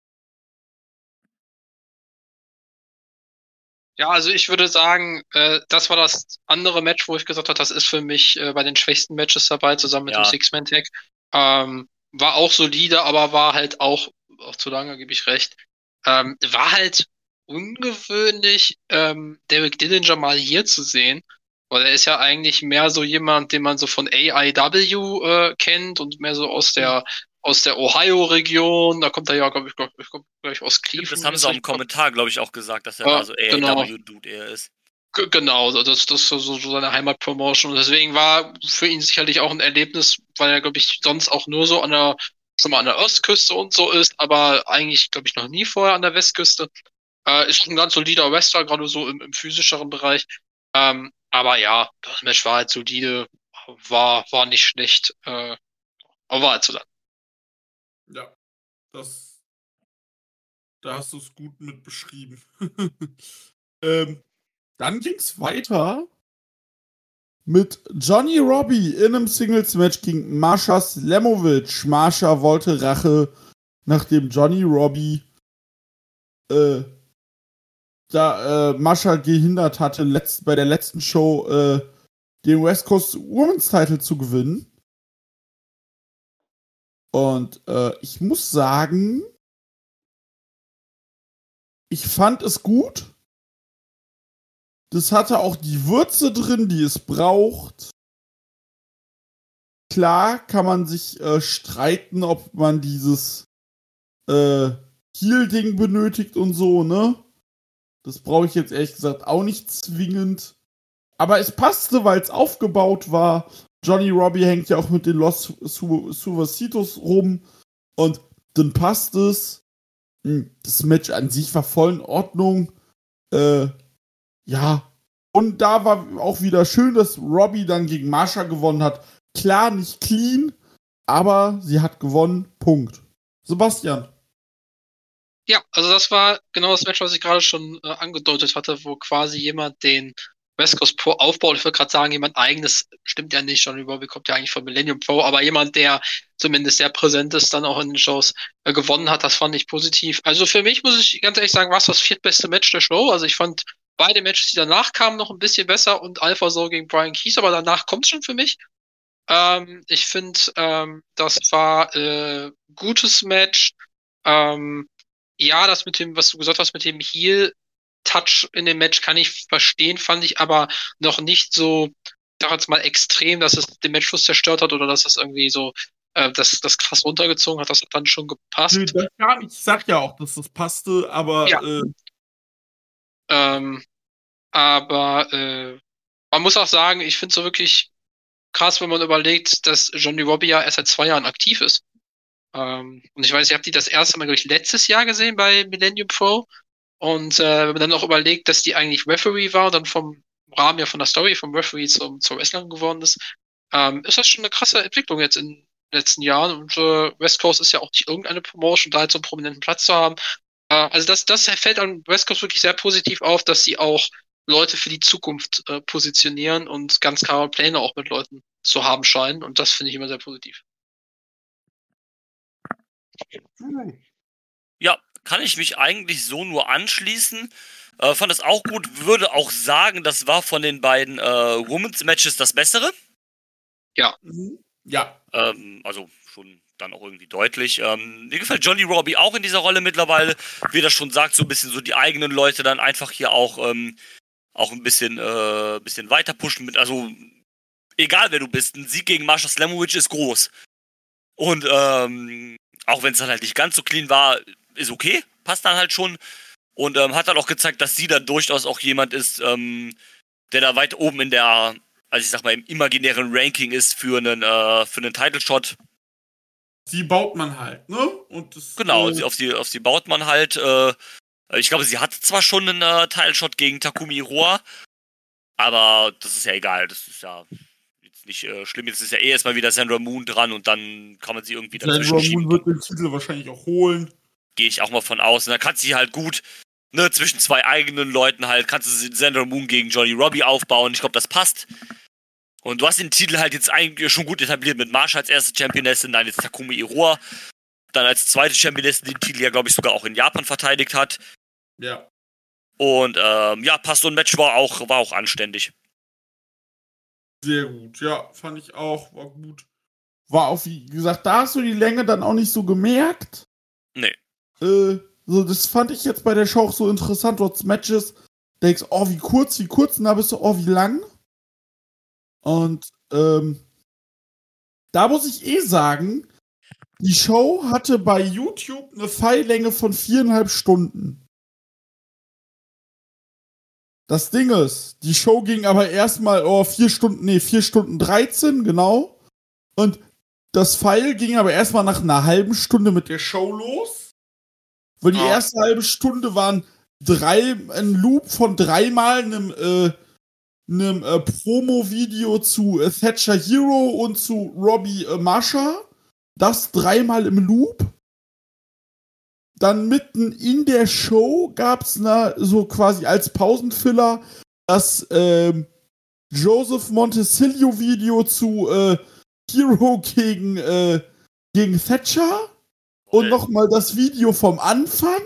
Ja, also ich würde sagen, äh, das war das andere Match, wo ich gesagt habe, das ist für mich äh, bei den schwächsten Matches dabei, zusammen mit ja. dem Six-Man-Tag. Ähm, war auch solide, aber war halt auch, auch zu lange, gebe ich recht, ähm, war halt ungewöhnlich, ähm, Derek Dillinger mal hier zu sehen, weil er ist ja eigentlich mehr so jemand, den man so von A I W äh, kennt und mehr so aus der aus der Ohio-Region, da kommt er ja, glaube ich, glaub, ich, glaub, ich, aus Cleveland. Das haben sie auch im Kommentar, glaube ich, auch gesagt, dass er ja, da so A I W-Dude eher ist. G- genau, das, das ist so, so seine Heimatpromotion und deswegen war für ihn sicherlich auch ein Erlebnis, weil er, glaube ich, sonst auch nur so an der, schon mal an der Ostküste und so ist, aber eigentlich, glaube ich, noch nie vorher an der Westküste. Äh, ist ein ganz solider Wrestler, gerade so im, im physischeren Bereich. Ähm, aber ja, das Match war halt solide, war, war nicht schlecht, äh, aber war halt so lang. Ja, das. Da hast du es gut mit beschrieben. ähm, dann ging es weiter mit Johnny Robbie in einem Singles-Match gegen Masha Slamovich. Masha wollte Rache, nachdem Johnny Robbie äh, da äh, Masha gehindert hatte, letzt, bei der letzten Show äh, den West Coast Women's Title zu gewinnen. Und äh, ich muss sagen, ich fand es gut. Das hatte auch die Würze drin, die es braucht. Klar kann man sich äh, streiten, ob man dieses äh, Heel-Ding benötigt und so, ne? Das brauche ich jetzt ehrlich gesagt auch nicht zwingend. Aber es passte, weil es aufgebaut war. Johnny Robbie hängt ja auch mit den Los Su- Suavecitos rum. Und dann passt es. Das Match an sich war voll in Ordnung. Äh, ja. Und da war auch wieder schön, dass Robbie dann gegen Masha gewonnen hat. Klar, nicht clean, aber sie hat gewonnen. Punkt. Sebastian. Ja, also das war genau das Match, was ich gerade schon äh, angedeutet hatte, wo quasi jemand den West Coast Pro aufbaut. Ich würde gerade sagen, jemand eigenes, stimmt ja nicht, Johnny Robbie kommt ja eigentlich von Millennium Pro, aber jemand, der zumindest sehr präsent ist, dann auch in den Shows äh, gewonnen hat, das fand ich positiv. Also für mich, muss ich ganz ehrlich sagen, war es das viertbeste Match der Show. Also ich fand beide Matches, die danach kamen, noch ein bisschen besser und Alpha so gegen Brian Keys, aber danach kommt es schon für mich. Ähm, ich finde, ähm, das war äh, gutes Match. Ähm, ja, das mit dem, was du gesagt hast, mit dem Heel-Touch in dem Match kann ich verstehen, fand ich aber noch nicht so, ich sag jetzt mal extrem, dass es den Matchfluss zerstört hat oder dass es irgendwie so, äh, das, das krass runtergezogen hat. Das hat dann schon gepasst. Nö, das gar nicht. Ich sag ja auch, dass das passte, aber Ja. äh, Ähm, aber äh, man muss auch sagen, ich finde es so wirklich krass, wenn man überlegt, dass Johnny Robbie ja erst seit zwei Jahren aktiv ist. Ähm, und ich weiß, ich habe die das erste Mal, glaube ich, letztes Jahr gesehen bei Millennium Pro. Und äh, wenn man dann auch überlegt, dass die eigentlich Referee war und dann vom Rahmen ja von der Story vom Referee zum, zur Wrestlerin geworden ist, ähm, ist das schon eine krasse Entwicklung jetzt in den letzten Jahren. Und äh, West Coast ist ja auch nicht irgendeine Promotion, da halt so einen prominenten Platz zu haben. Äh, also das, das fällt an West Coast wirklich sehr positiv auf, dass sie auch Leute für die Zukunft äh, positionieren und ganz klare Pläne auch mit Leuten zu haben scheinen. Und das finde ich immer sehr positiv. Ja, kann ich mich eigentlich so nur anschließen. Äh, fand es auch gut, würde auch sagen, das war von den beiden äh, Women's Matches das Bessere. Ja. Ja. Ähm, also schon dann auch irgendwie deutlich. Ähm, mir gefällt Johnny Robbie auch in dieser Rolle mittlerweile. Wie er schon sagt, so ein bisschen so die eigenen Leute dann einfach hier auch, ähm, auch ein bisschen, äh, bisschen weiter pushen mit, also egal wer du bist, ein Sieg gegen Masha Slamovich ist groß. Und ähm, auch wenn es dann halt nicht ganz so clean war, ist okay, passt dann halt schon. Und ähm, hat dann auch gezeigt, dass sie dann durchaus auch jemand ist, ähm, der da weit oben in der, also ich sag mal, im imaginären Ranking ist für einen, äh, für einen Title-Shot. Sie baut man halt, ne? Und das, Genau, äh, auf sie, auf sie baut man halt. Äh, ich glaube, sie hatte zwar schon einen äh, Title-Shot gegen Takumi Iroha, aber das ist ja egal, das ist ja jetzt nicht äh, schlimm. Jetzt ist ja eh erstmal wieder Sandra Moon dran und dann kann man sie irgendwie dazwischen Sandra schieben. Moon wird den Titel wahrscheinlich auch holen. Gehe ich auch mal von aus. Und dann kann sie halt gut, ne, zwischen zwei eigenen Leuten halt, kannst du Sandra Moon gegen Johnny Robbie aufbauen. Ich glaube, das passt. Und du hast den Titel halt jetzt eigentlich schon gut etabliert mit Masha als erste Championessin, dann jetzt Takumi Iroha, dann als zweite Championessin, die den Titel ja, glaube ich, sogar auch in Japan verteidigt hat. Ja. Und ähm, ja, passt, so ein Match war auch, war auch anständig. Sehr gut, ja, fand ich auch, war gut. War auch, wie gesagt, da hast du die Länge dann auch nicht so gemerkt. Nee. Äh, so, das fand ich jetzt bei der Show auch so interessant, trotz Matches. Denkst, oh, wie kurz, wie kurz, und da bist du, oh, wie lang. Und, ähm, da muss ich eh sagen, die Show hatte bei YouTube eine Pfeillänge von viereinhalb Stunden. Das Ding ist, die Show ging aber erstmal, oh, vier Stunden, nee, vier Stunden dreizehn, genau. Und das Pfeil ging aber erstmal nach einer halben Stunde mit der Show los. Weil die Oh. erste halbe Stunde waren drei, ein Loop von dreimal einem, äh, einem äh, Promo-Video zu äh, Thatcher Hero und zu Robbie äh, Masha. Das dreimal im Loop. Dann mitten in der Show gab's na, so quasi als Pausenfiller, dass ähm, Joseph Montesilio Video zu äh, Hero gegen, äh, gegen Thatcher. Und nochmal das Video vom Anfang.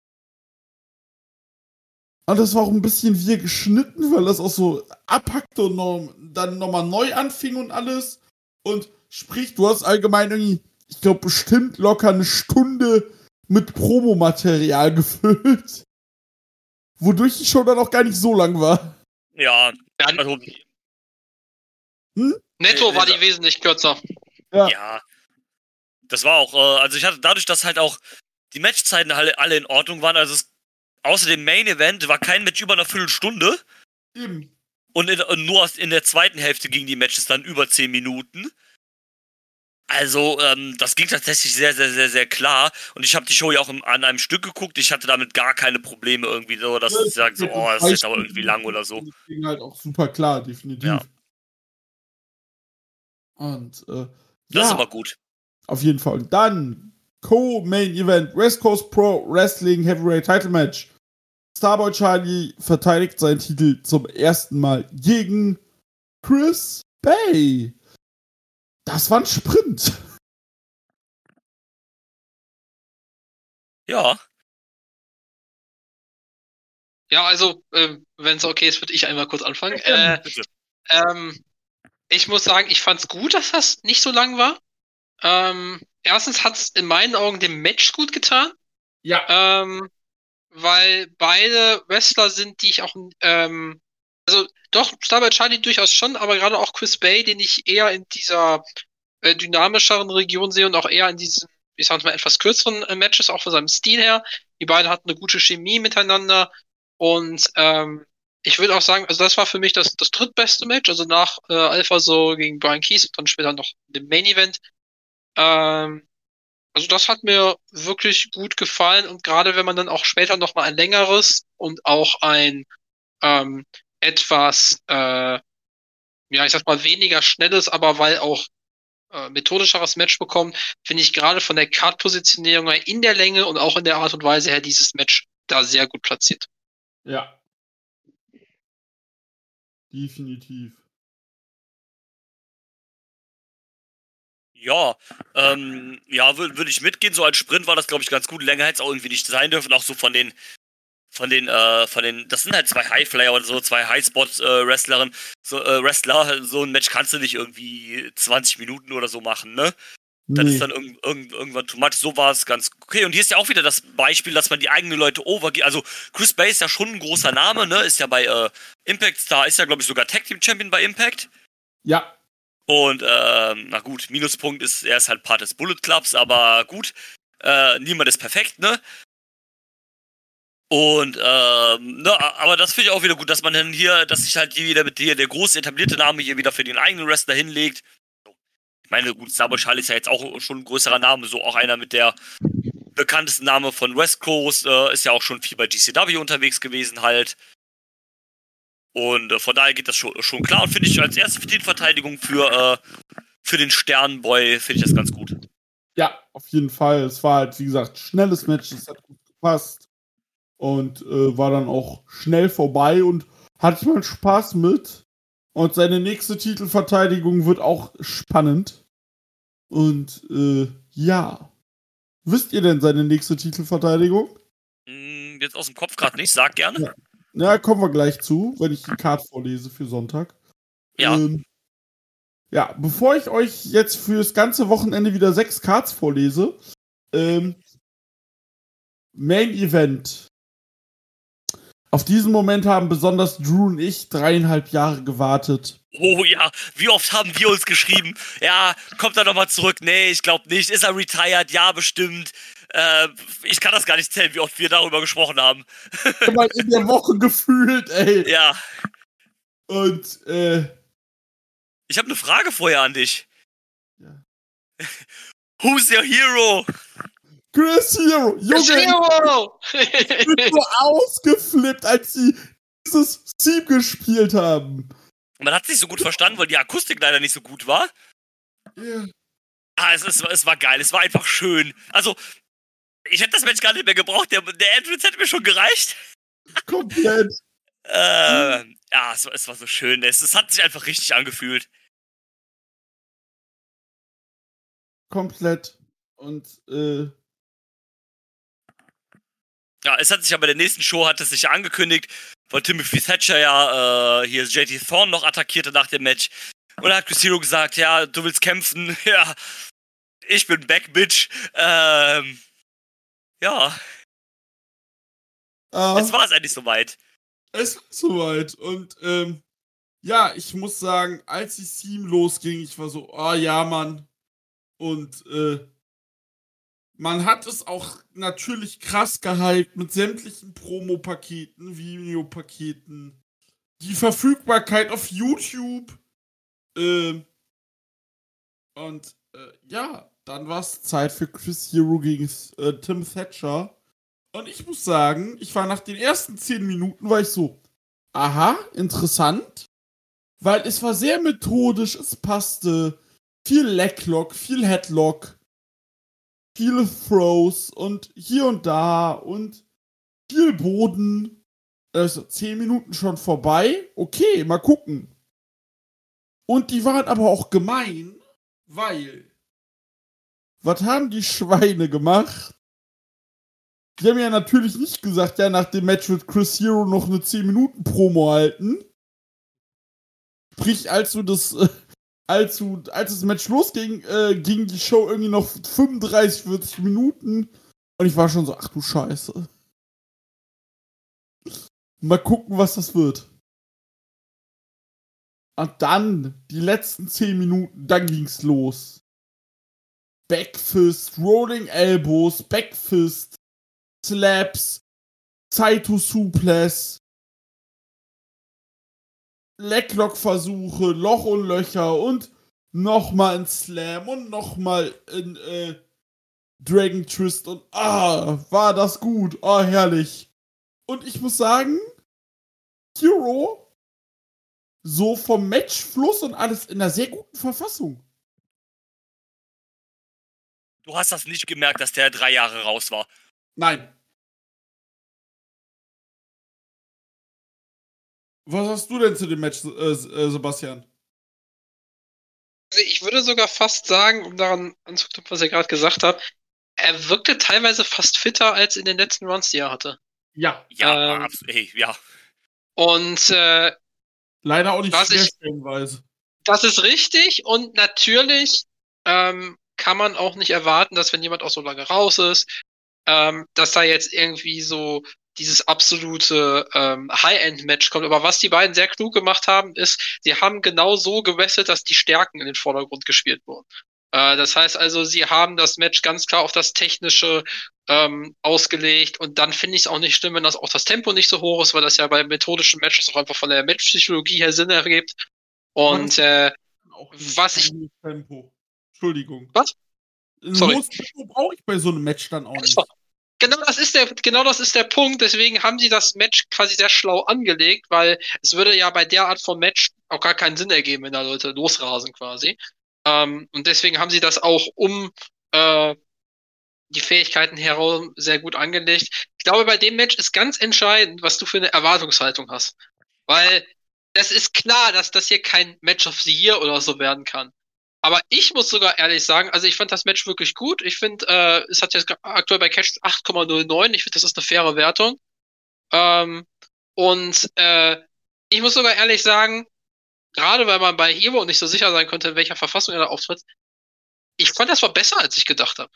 Und das war auch ein bisschen wie geschnitten, weil das auch so abhackte und noch, dann nochmal neu anfing und alles. Und sprich, du hast allgemein irgendwie, ich glaube, bestimmt locker eine Stunde mit Promomaterial gefüllt. Wodurch die Show dann auch gar nicht so lang war. Ja, also, hm? Netto war die wesentlich kürzer. Ja. ja. Das war auch, äh, also ich hatte dadurch, dass halt auch die Matchzeiten alle, alle in Ordnung waren, also es, außer dem Main Event war kein Match über eine Viertelstunde. Eben. Und, in, und nur in der zweiten Hälfte gingen die Matches dann über zehn Minuten. Also, ähm, das ging tatsächlich sehr, sehr, sehr, sehr klar. Und ich habe die Show ja auch im, an einem Stück geguckt. Ich hatte damit gar keine Probleme irgendwie so, dass ja, ich sage so, oh, das ist jetzt aber irgendwie lang oder so. Das ging halt auch super klar, definitiv. Ja. Und, äh, das ja, ist aber gut. Auf jeden Fall. Dann Co-Main Event West Coast Pro Wrestling Heavyweight Title Match. Starboy Charlie verteidigt seinen Titel zum ersten Mal gegen Chris Bay. Das war ein Sprint. Ja. Ja, also, äh, wenn es okay ist, würde ich einmal kurz anfangen. Äh, ähm, ich muss sagen, ich fand's gut, dass das nicht so lang war. Ähm, erstens hat's in meinen Augen dem Match gut getan. Ja. Ähm, weil beide Wrestler sind, die ich auch, ähm, also doch, Starboy Charlie durchaus schon, aber gerade auch Chris Bay, den ich eher in dieser äh, dynamischeren Region sehe und auch eher in diesen, ich sag mal, etwas kürzeren äh, Matches, auch von seinem Stil her. Die beiden hatten eine gute Chemie miteinander und ähm, ich würde auch sagen, also das war für mich das, das drittbeste Match, also nach äh, Alpha so gegen Brian Keys und dann später noch dem Main Event. Ähm, also das hat mir wirklich gut gefallen und gerade wenn man dann auch später noch mal ein längeres und auch ein ähm, etwas, äh, ja, ich sag mal weniger schnelles, aber weil auch äh, methodischeres Match bekommt, finde ich gerade von der Card-Positionierung her in der Länge und auch in der Art und Weise her dieses Match da sehr gut platziert. Ja. Definitiv. Ja, ähm, ja, würde würd ich mitgehen. So als Sprint war das, glaube ich, ganz gut. Länger hätte es auch irgendwie nicht sein dürfen. Auch so von den, von den, äh, von den, das sind halt zwei Highflyer oder so, zwei Highspot-Wrestlerinnen, so, äh, Wrestler. So ein Match kannst du nicht irgendwie zwanzig Minuten oder so machen, ne? Das Nee. ist dann irg irg irgendwann too much. So war es ganz okay. Und hier ist ja auch wieder das Beispiel, dass man die eigenen Leute overgeht. Also Chris Bay ist ja schon ein großer Name, ne? Ist ja bei äh, Impact Star, ist ja, glaube ich, sogar Tag Team Champion bei Impact. Ja. Und, ähm, na gut, Minuspunkt ist, er ist halt Part des Bullet Clubs, aber gut, äh, niemand ist perfekt, ne? Und, ähm, ne, aber das finde ich auch wieder gut, dass man dann hier, dass sich halt hier wieder mit dir, der große etablierte Name hier wieder für den eigenen Wrestler hinlegt. Ich meine, gut, Starboy Charlie ist ja jetzt auch schon ein größerer Name, so auch einer mit der bekanntesten Name von West Coast, äh, ist ja auch schon viel bei G C W unterwegs gewesen halt. Und äh, von daher geht das schon, schon klar und finde ich als erste Titelverteidigung für, äh, für den Sternenboy, finde ich das ganz gut. Ja, auf jeden Fall. Es war halt, wie gesagt, schnelles Match, es hat gut gepasst und äh, war dann auch schnell vorbei und hatte mal Spaß mit. Und seine nächste Titelverteidigung wird auch spannend. Und äh, ja. Wisst ihr denn seine nächste Titelverteidigung? Mm, jetzt aus dem Kopf gerade nicht, sag gerne. Ja. Ja, kommen wir gleich zu, wenn ich die Card vorlese für Sonntag. Ja. Ähm, ja, bevor ich euch jetzt fürs ganze Wochenende wieder sechs Cards vorlese, ähm, Main Event. Auf diesen Moment haben besonders Drew und ich dreieinhalb Jahre gewartet. Oh ja, wie oft haben wir uns geschrieben? Ja, kommt er nochmal zurück? Nee, ich glaube nicht. Ist er retired? Ja, bestimmt. Äh, ich kann das gar nicht zählen, wie oft wir darüber gesprochen haben. Mal in der Woche gefühlt, ey. Ja. Und, äh... ich habe eine Frage vorher an dich. Ja. Who's your hero? Chris Hero! Junge! Chris Hero! Ich bin so ausgeflippt, als sie dieses Theme gespielt haben. Man hat es nicht so gut verstanden, weil die Akustik leider nicht so gut war. Yeah. Ah, es, es, es war geil, es war einfach schön. Also, ich hätte das Match gar nicht mehr gebraucht, der, der Entrance hätte mir schon gereicht. Komplett. äh, Ja, es, es war so schön. Es, es hat sich einfach richtig angefühlt. Komplett. Und, äh. Ja, es hat sich aber bei der nächsten Show hat es sich ja angekündigt, weil Timothy Thatcher ja äh, hier J T Thorne noch attackierte nach dem Match. Und da hat Chris Hero gesagt, ja, du willst kämpfen, ja, ich bin back, Bitch. Ähm, ja. Ah, Jetzt war es endlich soweit. Es war soweit. Und, ähm, ja, ich muss sagen, als die Theme losging, ich war so, oh ja, Mann. Und, äh, man hat es auch natürlich krass gehypt mit sämtlichen Promo-Paketen, Videopaketen, die Verfügbarkeit auf YouTube. Ähm, und äh, ja, dann war es Zeit für Chris Hero gegen äh, Tim Thatcher. Und ich muss sagen, ich war nach den ersten zehn Minuten, war ich so, aha, interessant. Weil es war sehr methodisch, es passte. Viel Leglock, viel Headlock. Viele Throws und hier und da und viel Boden. Also zehn Minuten schon vorbei. Okay, mal gucken. Und die waren aber auch gemein, weil. Was haben die Schweine gemacht? Die haben ja natürlich nicht gesagt, ja, nach dem Match wird Chris Hero noch eine zehn Minuten Promo halten. Sprich, als du das. Äh, Als, du, als das Match losging, äh, ging die Show irgendwie noch fünfunddreißig, vierzig Minuten. Und ich war schon so, ach du Scheiße. Mal gucken, was das wird. Und dann, die letzten zehn Minuten, dann ging's los. Backfist, Rolling Elbows, Backfist, Slaps, Saito Suplex, Leglock-Versuche, Loch und Löcher und nochmal ein Slam und nochmal ein äh, Dragon Twist und ah, war das gut, ah, herrlich. Und ich muss sagen, Hero so vom Matchfluss und alles in einer sehr guten Verfassung. Du hast das nicht gemerkt, dass der drei Jahre raus war. Nein. Was hast du denn zu dem Match, äh, Sebastian? Also ich würde sogar fast sagen, um daran anzuknüpfen, was ihr gerade gesagt habt, er wirkte teilweise fast fitter als in den letzten Runs, die er hatte. Ja. Ja, Ähm, absolut. Hey, ja. Und äh, leider auch nicht was ich- stellenweise. das ist richtig und natürlich ähm, kann man auch nicht erwarten, dass wenn jemand auch so lange raus ist, ähm, dass da jetzt irgendwie so dieses absolute ähm, High-End-Match kommt. Aber was die beiden sehr klug gemacht haben, ist, sie haben genau so gewesselt, dass die Stärken in den Vordergrund gespielt wurden. Äh, das heißt also, sie haben das Match ganz klar auf das Technische ähm, ausgelegt und dann finde ich es auch nicht schlimm, wenn das auch das Tempo nicht so hoch ist, weil das ja bei methodischen Matches auch einfach von der Matchpsychologie her Sinn ergibt. Und äh, Auch was ich... Tempo. Entschuldigung. Was? Ein Sorry. hohes Tempo brauche ich bei so einem Match dann auch nicht. Genau das ist der, genau das ist der Punkt. Deswegen haben sie das Match quasi sehr schlau angelegt, weil es würde ja bei der Art von Match auch gar keinen Sinn ergeben, wenn da Leute losrasen quasi. Ähm, und deswegen haben sie das auch um äh, die Fähigkeiten herum sehr gut angelegt. Ich glaube, bei dem Match ist ganz entscheidend, was du für eine Erwartungshaltung hast. Weil es ist klar, dass das hier kein Match of the Year oder so werden kann. Aber ich muss sogar ehrlich sagen, also ich fand das Match wirklich gut. Ich finde, äh, es hat jetzt aktuell bei Cash acht Komma null neun. Ich finde, das ist eine faire Wertung. Ähm, und äh, ich muss sogar ehrlich sagen, gerade weil man bei Hero nicht so sicher sein konnte, in welcher Verfassung er da auftritt, ich fand, das war besser, als ich gedacht habe.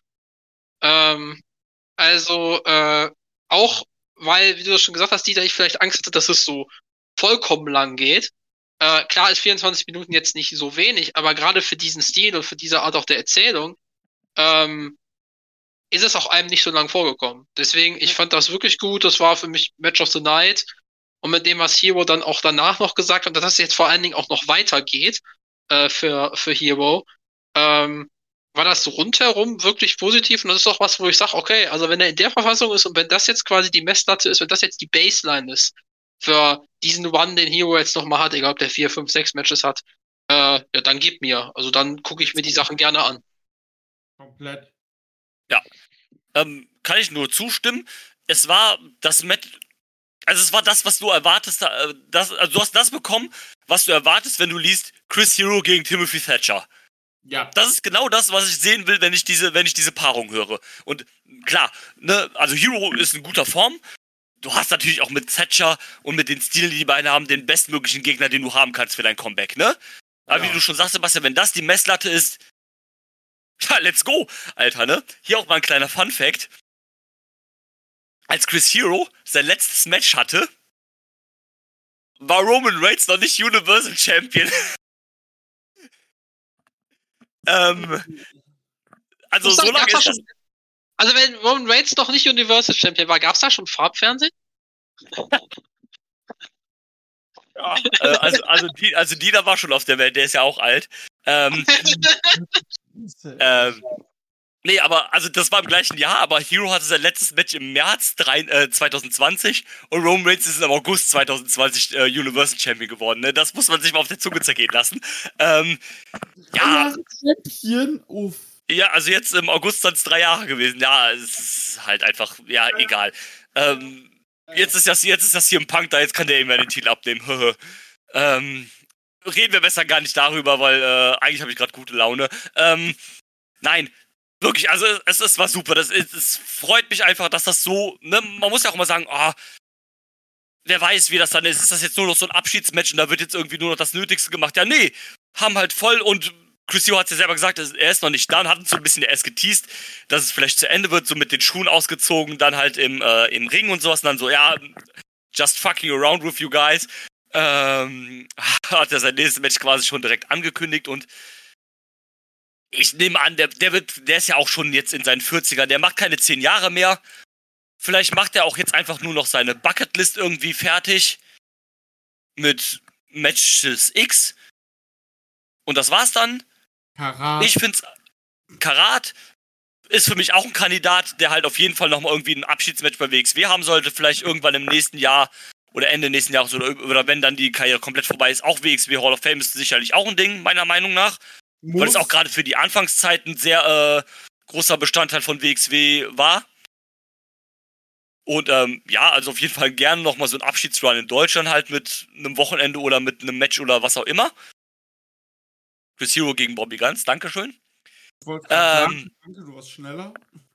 Ähm, also äh, auch, weil, wie du das schon gesagt hast, Dieter, ich vielleicht Angst hatte, dass es so vollkommen lang geht. Äh, klar ist vierundzwanzig Minuten jetzt nicht so wenig, aber gerade für diesen Stil und für diese Art auch der Erzählung ähm, ist es auch einem nicht so lang vorgekommen. Deswegen, ich fand das wirklich gut. Das war für mich Match of the Night. Und mit dem, was Hero dann auch danach noch gesagt hat, dass es jetzt vor allen Dingen auch noch weitergeht äh, für, für Hero, ähm, war das rundherum wirklich positiv. Und das ist auch was, wo ich sage, okay, also wenn er in der Verfassung ist und wenn das jetzt quasi die Messlatte ist, wenn das jetzt die Baseline ist für diesen Run, den Hero jetzt nochmal hat, egal ob der vier, fünf, sechs Matches hat, äh, ja, dann gib mir. Also dann gucke ich mir die Sachen gerne an. Komplett. Ja. Ähm, kann ich nur zustimmen. Es war das Match. Also es war das, was du erwartest, äh, das, also du hast das bekommen, was du erwartest, wenn du liest Chris Hero gegen Timothy Thatcher. Ja. Das ist genau das, was ich sehen will, wenn ich diese, wenn ich diese Paarung höre. Und klar, ne, also Hero ist in guter Form. Du hast natürlich auch mit Thatcher und mit den Stilen, die die beiden haben, den bestmöglichen Gegner, den du haben kannst für dein Comeback, ne? Aber Ja. wie du schon sagst, Sebastian, wenn das die Messlatte ist, ja, let's go, Alter, ne? Hier auch mal ein kleiner Fun-Fact. Als Chris Hero sein letztes Match hatte, war Roman Reigns noch nicht Universal Champion. ähm, also Muss so sagen, lange gab's da ist das. schon, also wenn Roman Reigns noch nicht Universal Champion war, gab's da schon Farbfernsehen? Ja, äh, also, also, die, also Dina war schon auf der Welt, der ist ja auch alt. Ähm, ähm, nee, aber also das war im gleichen Jahr, aber Hero hatte sein letztes Match im März drei, äh, zwanzig zwanzig und Roman Reigns ist im August zwanzig zwanzig äh, Universal Champion geworden. Ne? Das muss man sich mal auf der Zunge zergehen lassen. Ähm, ja, Champion, uff. ja, also jetzt im August sind es drei Jahre gewesen. Ja, es ist halt einfach, ja, egal. Ähm, jetzt ist das, jetzt ist das hier ein Punk da, jetzt kann der ihm ja den Titel abnehmen. ähm, reden wir besser gar nicht darüber, weil äh, eigentlich habe ich gerade gute Laune. Ähm, nein, wirklich, also es, es war super. Das, es, es freut mich einfach, dass das so, ne, man muss ja auch mal sagen, ah, wer weiß, wie das dann ist. Ist das jetzt nur noch so ein Abschiedsmatch und da wird jetzt irgendwie nur noch das Nötigste gemacht? Ja, nee, haben halt voll und Chris Hero hat ja selber gesagt, er ist noch nicht da und hat uns so ein bisschen erst geteased, dass es vielleicht zu Ende wird, so mit den Schuhen ausgezogen, dann halt im, äh, im Ring und sowas und dann so, ja, just fucking around with you guys. Ähm, hat er sein nächstes Match quasi schon direkt angekündigt und ich nehme an, der, der wird, der ist ja auch schon jetzt in seinen vierzigern, der macht keine zehn Jahre mehr. Vielleicht macht er auch jetzt einfach nur noch seine Bucketlist irgendwie fertig mit Matches X. Und das war's dann. Karat. Ich find's, Karat ist für mich auch ein Kandidat, der halt auf jeden Fall nochmal irgendwie ein Abschiedsmatch bei W X W haben sollte. Vielleicht irgendwann im nächsten Jahr oder Ende nächsten Jahres oder, oder wenn dann die Karriere komplett vorbei ist. Auch W X W Hall of Fame ist sicherlich auch ein Ding, meiner Meinung nach. Muss. Weil es auch gerade für die Anfangszeit ein sehr äh, großer Bestandteil von W X W war. Und ähm, ja, also auf jeden Fall gerne nochmal so ein Abschiedsrun in Deutschland halt mit einem Wochenende oder mit einem Match oder was auch immer. Chris Hero gegen Bobby Guns, Dankeschön. Ich wollte gerade Ähm, sagen, danke, du warst schneller.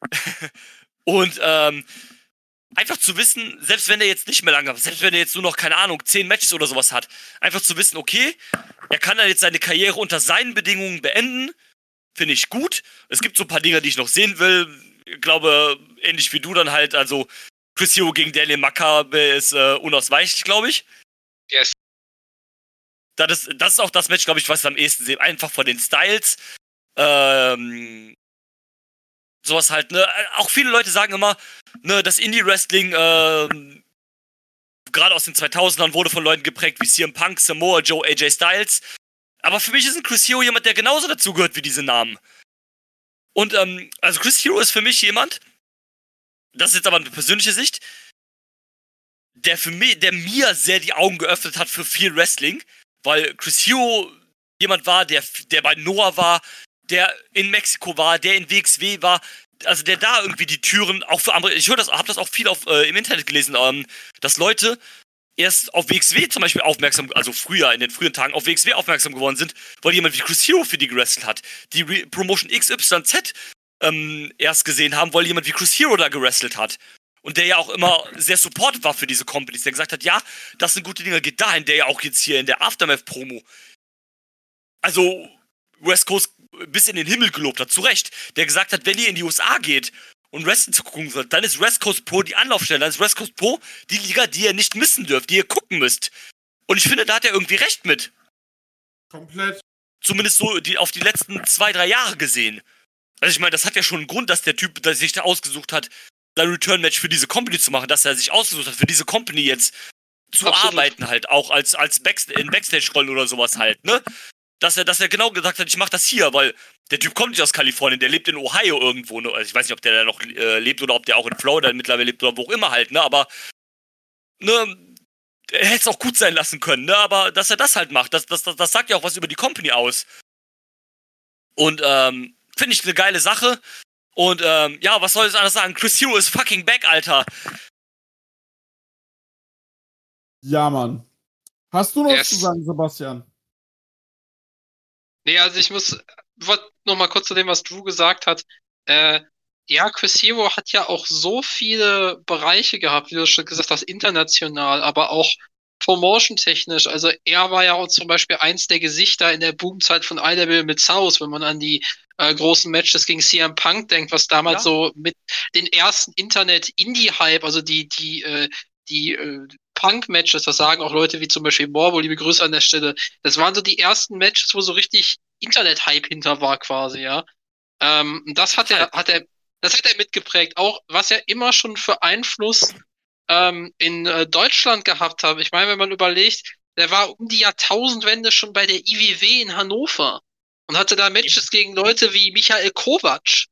und ähm, einfach zu wissen, selbst wenn er jetzt nicht mehr lange, selbst wenn er jetzt nur noch, keine Ahnung, zehn Matches oder sowas hat, einfach zu wissen, okay, er kann dann jetzt seine Karriere unter seinen Bedingungen beenden, finde ich gut. Es gibt so ein paar Dinge, die ich noch sehen will. Ich glaube, ähnlich wie du dann halt, also Chris Hero gegen Daniel Makabe ist äh, unausweichlich, glaube ich. Yes. Das ist, das ist auch das Match, glaube ich, was ich am ehesten sehe. Einfach von den Styles. Ähm, sowas halt, ne? Auch viele Leute sagen immer, ne, das Indie-Wrestling, ähm, gerade aus den zweitausendern, wurde von Leuten geprägt wie C M Punk, Samoa Joe, A J Styles. Aber für mich ist ein Chris Hero jemand, der genauso dazugehört wie diese Namen. Und, ähm, also Chris Hero ist für mich jemand, das ist jetzt aber eine persönliche Sicht, der für mich, der mir sehr die Augen geöffnet hat für viel Wrestling, weil Chris Hero jemand war, der, der bei Noah war, der in Mexiko war, der in W X W war, also der da irgendwie die Türen auch für andere, ich höre das, habe das auch viel auf, äh, im Internet gelesen, ähm, dass Leute erst auf W X W zum Beispiel aufmerksam, also früher, in den frühen Tagen auf W X W aufmerksam geworden sind, weil jemand wie Chris Hero für die gewrestelt hat, die Re- Promotion X Y Z ähm, erst gesehen haben, weil jemand wie Chris Hero da gewrestelt hat. Und der ja auch immer sehr supportive war für diese Companies, der gesagt hat, ja, das sind gute Dinge, geht dahin, der ja auch jetzt hier in der Aftermath-Promo, also West Coast bis in den Himmel gelobt hat, zu Recht, der gesagt hat, wenn ihr in die U S A geht und Wrestling zu gucken sollt, dann ist West Coast Pro die Anlaufstelle, dann ist West Coast Pro die Liga, die ihr nicht missen dürft, die ihr gucken müsst. Und ich finde, da hat er irgendwie recht mit. Komplett. Zumindest so die, auf die letzten zwei, drei Jahre gesehen. Also ich meine, das hat ja schon einen Grund, dass der Typ, der sich da ausgesucht hat, sein Return-Match für diese Company zu machen, dass er sich ausgesucht hat, für diese Company jetzt zu Absolut. arbeiten halt, auch als, als Backst- in Backstage-Rollen oder sowas halt, ne? Dass er, dass er genau gesagt hat, ich mach das hier, weil der Typ kommt nicht aus Kalifornien, der lebt in Ohio irgendwo, ne? Also ich weiß nicht, ob der da noch äh, lebt oder ob der auch in Florida mittlerweile lebt oder wo auch immer halt, ne? Aber, ne, er hätte es auch gut sein lassen können, ne? Aber dass er das halt macht, das, das, das, das sagt ja auch was über die Company aus. Und, ähm, finde ich eine geile Sache. Und, ähm, ja, was soll ich anders sagen? Chris Hero ist fucking back, Alter. Ja, Mann. Hast du noch Yes. was zu sagen, Sebastian? Nee, also ich muss noch mal kurz zu dem, was Drew gesagt hat. Äh, ja, Chris Hero hat ja auch so viele Bereiche gehabt, wie du schon gesagt hast, international, aber auch promotion-technisch. Also er war ja auch zum Beispiel eins der Gesichter in der Boomzeit von I W mit South, wenn man an die äh, großen Matches gegen C M Punk denkt, was damals Ja. so mit den ersten Internet-Indie-Hype, also die, die, äh, die äh, Punk-Matches, das sagen auch Leute wie zum Beispiel Morbo, liebe Grüße an der Stelle, das waren so die ersten Matches, wo so richtig Internet-Hype hinter war quasi, ja. Ähm, das hat er, hat er, das hat er mitgeprägt. Auch was er immer schon für Einfluss ähm, in äh, Deutschland gehabt hat. Ich meine, wenn man überlegt, der war um die Jahrtausendwende schon bei der I W W in Hannover und hatte da Matches gegen Leute wie Michael Kovac.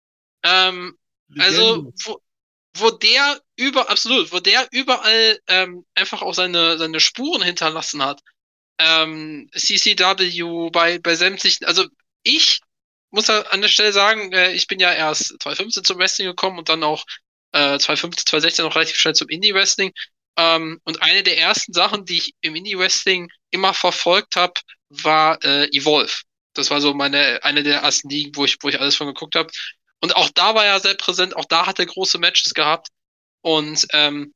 Ähm, also, wo, wo der über, absolut, wo der überall ähm, einfach auch seine, seine Spuren hinterlassen hat. Ähm, C C W, bei, bei sämtlichen, also ich muss ja an der Stelle sagen, äh, ich bin ja erst zwanzig fünfzehn zum Wrestling gekommen und dann auch äh, zwanzig fünfzehn, zwanzig sechzehn auch relativ schnell zum Indie-Wrestling. Ähm, und eine der ersten Sachen, die ich im Indie-Wrestling immer verfolgt habe, war äh, Evolve. Das war so meine eine der ersten Ligen, wo ich, wo ich alles von geguckt habe. Und auch da war er sehr präsent, auch da hat er große Matches gehabt. Und ähm,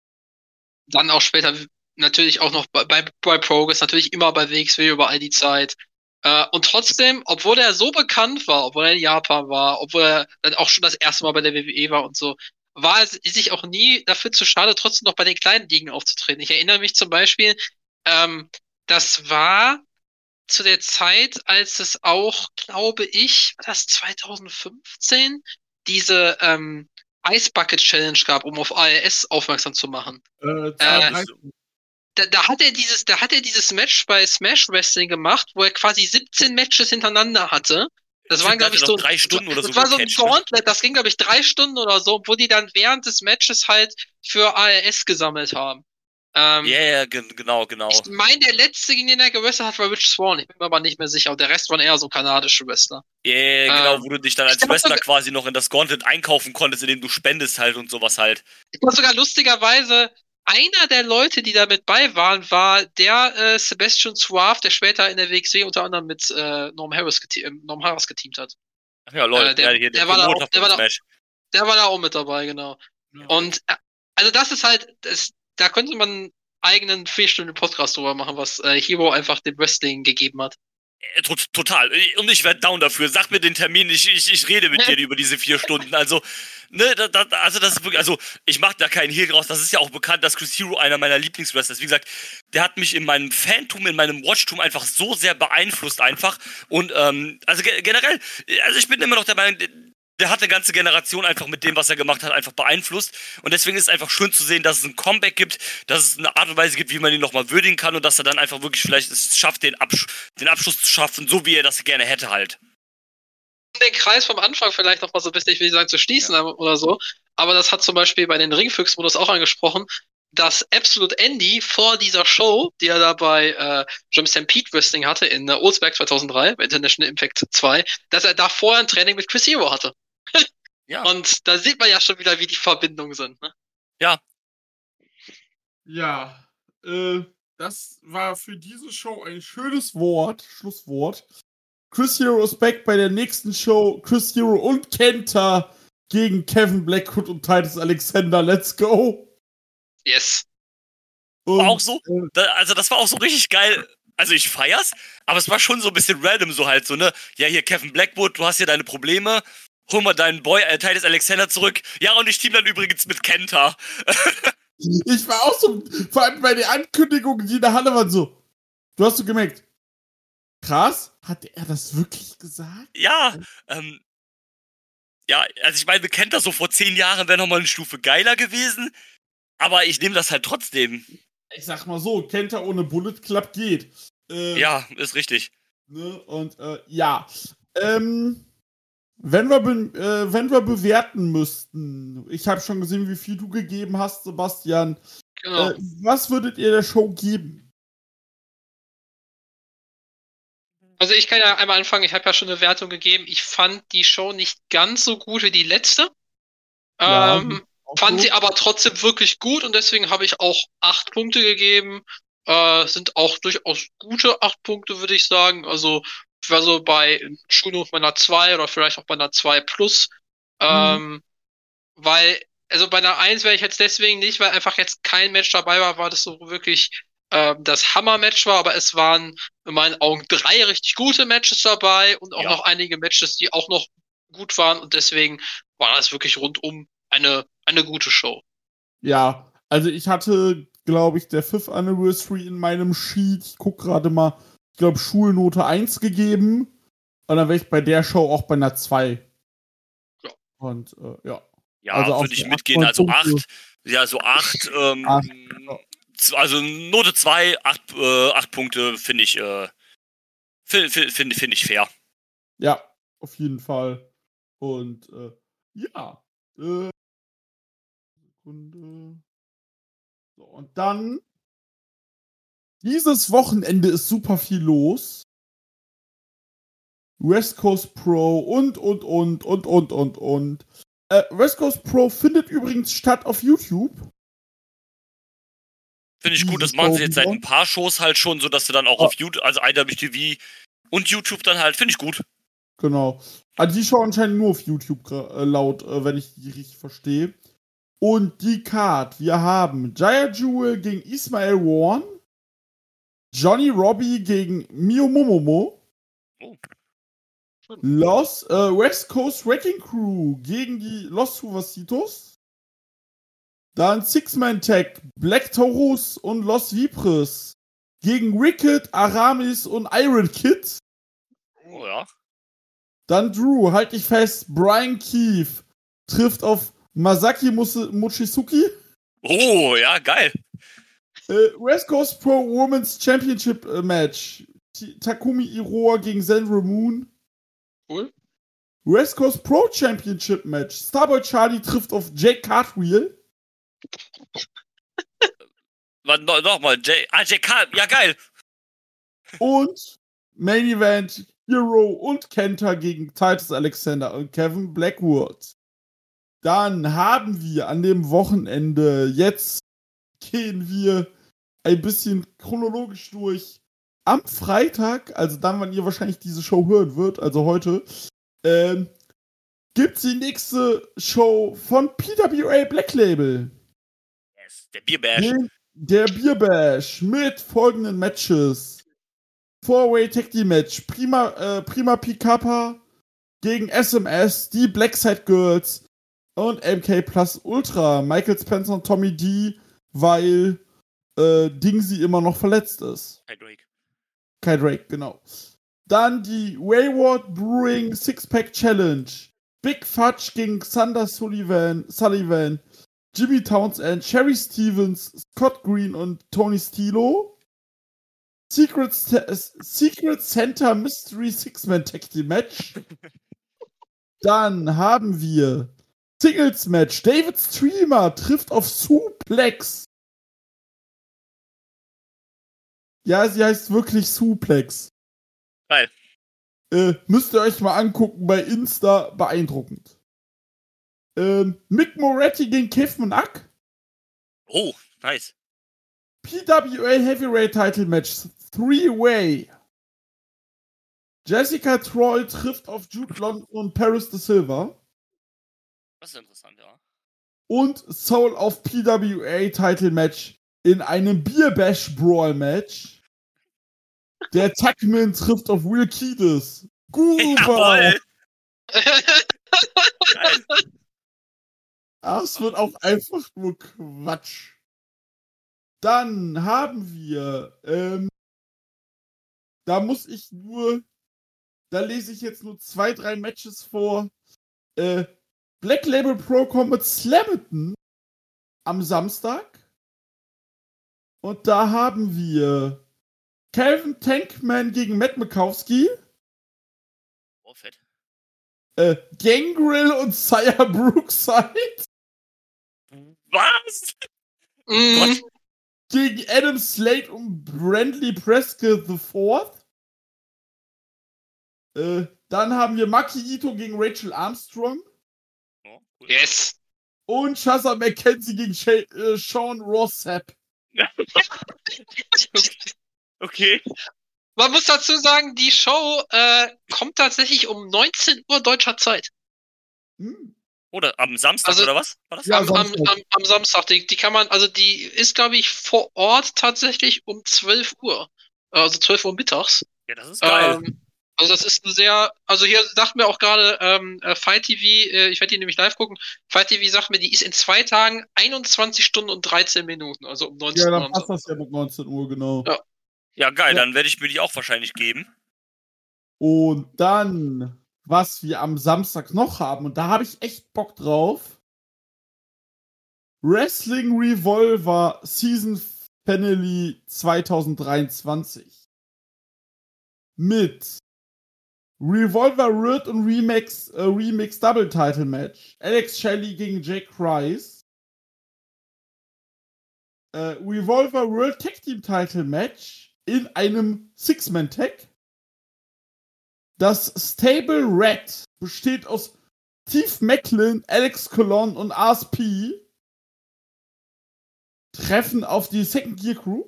dann auch später natürlich auch noch bei, bei, bei Progress, natürlich immer bei W X W über all die Zeit. Äh, und trotzdem, obwohl er so bekannt war, obwohl er in Japan war, obwohl er dann auch schon das erste Mal bei der W W E war und so, war es sich auch nie dafür zu schade, trotzdem noch bei den kleinen Ligen aufzutreten. Ich erinnere mich zum Beispiel, ähm, das war zu der Zeit, als es auch, glaube ich, war das zwanzig fünfzehn, diese ähm, Ice Bucket Challenge gab, um auf A R S aufmerksam zu machen. Äh, Äh, da, da hat er dieses, da hat er dieses Match bei Smash Wrestling gemacht, wo er quasi siebzehn Matches hintereinander hatte. Das waren, glaube ich, so drei Stunden oder so. Das war so ein gecatcht, ne? Gauntlet, das ging, glaube ich, drei Stunden oder so, wo die dann während des Matches halt für A R S gesammelt haben. Ja, Ähm, yeah, genau, genau. ich meine, der letzte, gegen den er gewrestelt hat, war Rich Swann. Ich bin mir aber nicht mehr sicher. Und der Rest waren eher so kanadische Wrestler. Ja, yeah, genau, Ähm, wo du dich dann ich als glaub Wrestler sogar- quasi noch in das Gauntlet einkaufen konntest, indem du spendest halt und sowas halt. Ich glaube sogar lustigerweise, einer der Leute, die da mit bei waren, war der äh, Sebastian Suave, der später in der W X W unter anderem mit äh, Norm Harris, gete äh, Norm Harris geteamt hat. Ach ja, lol, Äh, der, ja, hier, der, der, war da auch, Promoter der, von war da, Smash. der war da auch mit dabei, genau. Ja. Und äh, also das ist halt, das, da könnte man einen eigenen vier Stunden Podcast drüber machen, was äh, Hero einfach dem Wrestling gegeben hat. Äh, tot- Total. Und ich werde down dafür. Sag mir den Termin, ich, ich, ich rede mit dir über diese vier Stunden. Also, ne, da, da, also das ist wirklich, also ich mache da keinen Hehl draus. Das ist ja auch bekannt, dass Chris Hero einer meiner Lieblingswrestler ist. Wie gesagt, der hat mich in meinem Fantum, in meinem Watchtum einfach so sehr beeinflusst einfach. Und ähm, also ge generell, also ich bin immer noch der Meinung, der hat eine ganze Generation einfach mit dem, was er gemacht hat, einfach beeinflusst. Und deswegen ist es einfach schön zu sehen, dass es ein Comeback gibt, dass es eine Art und Weise gibt, wie man ihn nochmal würdigen kann und dass er dann einfach wirklich vielleicht es schafft, den, Absch den Abschluss zu schaffen, so wie er das gerne hätte halt. Um den Kreis vom Anfang vielleicht noch mal so ein bisschen, ich will nicht sagen zu schließen Ja. oder so, aber das hat zum Beispiel bei den Ringfüchs-Modus auch angesprochen, dass Absolute Andy vor dieser Show, die er da bei äh, Jim Stampede Wrestling hatte in äh, Oldsberg zweitausenddrei, bei International Impact zwei, dass er da vorher ein Training mit Chris Hero hatte. Ja. Und da sieht man ja schon wieder, wie die Verbindungen sind. Ne? Ja. Ja, äh, das war für diese Show ein schönes Wort, Schlusswort. Chris Hero ist back bei der nächsten Show. Chris Hero und Kenta gegen Kevin Blackwood und Titus Alexander. Let's go! Yes. Und, War auch so, äh, da, also das war auch so richtig geil. Also ich feier's, aber es war schon so ein bisschen random, so halt so, ne? Ja, hier Kevin Blackwood, du hast hier deine Probleme. Hol mal deinen Boy, äh, Titus Alexander zurück. Ja, und ich team dann übrigens mit Kenta. Ich war auch so, vor allem bei der Ankündigung, die in der Halle waren so. Du hast so gemerkt, krass, hat er das wirklich gesagt? Ja, ähm, ja, also ich meine, Kenta so vor zehn Jahren wäre nochmal eine Stufe geiler gewesen, aber ich nehme das halt trotzdem. Ich sag mal so, Kenta ohne Bullet Club geht. Äh, Ja, ist richtig. Ne? Und äh, ja, ähm, wenn wir, be äh, wenn wir bewerten müssten, ich habe schon gesehen, wie viel du gegeben hast, Sebastian. Genau. Äh, was würdet ihr der Show geben? Also ich kann ja einmal anfangen, ich habe ja schon eine Wertung gegeben. Ich fand die Show nicht ganz so gut wie die letzte. Ja, Ähm, fand so. sie aber trotzdem wirklich gut und deswegen habe ich auch acht Punkte gegeben. Äh, sind auch durchaus gute acht Punkte, würde ich sagen. Also ich war so bei Schulhof bei einer zwei oder vielleicht auch bei einer zwei plus. Ähm, Mhm. Weil, also bei einer eins wäre ich jetzt deswegen nicht, weil einfach jetzt kein Match dabei war, war das so wirklich äh, das Hammer-Match war, aber es waren in meinen Augen drei richtig gute Matches dabei und auch Ja. noch einige Matches, die auch noch gut waren und deswegen war das wirklich rundum eine, eine gute Show. Ja, also ich hatte, glaube ich, der Fifth Anniversary in meinem Sheet. Ich guck gerade mal, ich glaube, Schulnote eins gegeben. Und dann wäre ich bei der Show auch bei einer zwei. Ja. Und äh, ja. Ja, Also auch würde ich so mitgehen. Also Punkte. acht. Ja, so acht. Ähm, Acht, ja. z- Also Note zwei, acht, äh, acht Punkte finde ich, äh, finde find, find, find ich fair. Ja, auf jeden Fall. Und äh, ja. Äh, Sekunde. So, und dann. Dieses Wochenende ist super viel los. West Coast Pro und, und, und, und, und, und, und. Äh, West Coast Pro findet übrigens statt auf YouTube. Finde ich gut, das Dieses machen sie jetzt seit Show ein paar Shows halt schon, so dass sie dann auch Ja. auf YouTube, also I W T V und YouTube dann halt, finde ich gut. Genau. Also die Show anscheinend nur auf YouTube gra- äh, laut, äh, wenn ich die richtig verstehe. Und die Card, wir haben Jaya Jewel gegen Ismael Warren, Johnny Robbie gegen Mio Momomo, Oh. Los äh, West Coast Wrecking Crew gegen die Los Suavecitos, dann Six-Man-Tag Black Taurus und Los Vipres gegen Wicked, Aramis und Iron Kid. Oh ja. Dann Drew, halt dich fest, Brian Keefe trifft auf Masaki Mus- Mochizuki. Oh, ja, geil. Äh, West Coast Pro Women's Championship äh, Match. T- Takumi Iroha gegen Sandra Moon. Cool. West Coast Pro Championship Match. Starboy Charlie trifft auf Jake Cartwheel. Warte, no, nochmal, J, ah, J K, ja, geil. Und Main Event Hero und Kenta gegen Titus Alexander und Kevin Blackwood. Dann haben wir an dem Wochenende, jetzt gehen wir ein bisschen chronologisch durch. Am Freitag, also dann, wann ihr wahrscheinlich diese Show hören wird, also heute, ähm, gibt's die nächste Show von P W A Black Label. Yes, der Bierbash. Den, der Bierbash mit folgenden Matches. Four-Way Tag Team Match. Prima, äh, Prima Picapa gegen S M S, die Blackside Girls und M K Plus Ultra. Michael Spencer und Tommy D, weil äh, Dingsy immer noch verletzt ist. Hey, Drake. Kai Drake, genau. Dann die Wayward Brewing Six-Pack Challenge. Big Fudge gegen Xander Sullivan, Sullivan, Jimmy Townsend, Sherry Stevens, Scott Green und Tony Stilo. Secret, Secret Center Mystery Six-Man Tag Team Match. Dann haben wir Singles Match. David Streamer trifft auf Suplex. Ja, sie heißt wirklich Suplex. Geil. Äh, müsst ihr euch mal angucken bei Insta. Beeindruckend. Ähm, Mick Moretti gegen Kevin Ack. Oh, nice. P W A Heavyweight Title Match. Three-Way. Jessica Troy trifft auf Jude London und Paris de Silva. Das ist interessant, ja. Und Soul of P W A Title Match in einem Bierbash Brawl Match. Der Tuckman trifft auf Will Kiedis. Super! Das wird auch einfach nur Quatsch. Dann haben wir, ähm, da muss ich nur, da lese ich jetzt nur zwei, drei Matches vor. Äh, Black Label Pro Combat Slammerton am Samstag. Und da haben wir Calvin Tankman gegen Matt Mikowski. Oh, fett. Äh, Gangrel und Sire Brookside. Was? Mm. Gott. Gegen Adam Slade und Brandley Prescott the Fourth. Äh, dann haben wir Maki Ito gegen Rachel Armstrong. Oh, cool. Yes. Und Shazza McKenzie gegen Sha- äh, Sean Rossap. Okay. Man muss dazu sagen, die Show äh, kommt tatsächlich um neunzehn Uhr deutscher Zeit. Hm. Oder am Samstag, Also- oder was? War das? Ja, am, am, Samstag. am, am Samstag. Die, die kann man, also die ist, glaube ich, vor Ort tatsächlich um zwölf Uhr. Also zwölf Uhr mittags. Ja, das ist geil. Ähm, also das ist ein sehr, also hier sagt mir auch gerade ähm, äh, Fight T V, äh, ich werde die nämlich live gucken, Fight T V sagt mir, die ist in zwei Tagen einundzwanzig Stunden und dreizehn Minuten, also um neunzehn Ja, Uhr. dann am passt Samstag. das ja mit neunzehn Uhr, genau. Ja. Ja, geil, Ja. dann werde ich mir die auch wahrscheinlich geben. Und dann, was wir am Samstag noch haben, und da habe ich echt Bock drauf. Wrestling Revolver Season Finale zwanzig dreiundzwanzig. Mit Revolver Rid und Remix, äh, Remix Double Title Match. Alex Shelley gegen Jake Rice. Äh, Revolver World Tag Team Title Match in einem Six-Man-Tag. Das Stable Red besteht aus Steve Macklin, Alex Colon und R S P. Treffen auf die Second Gear Crew.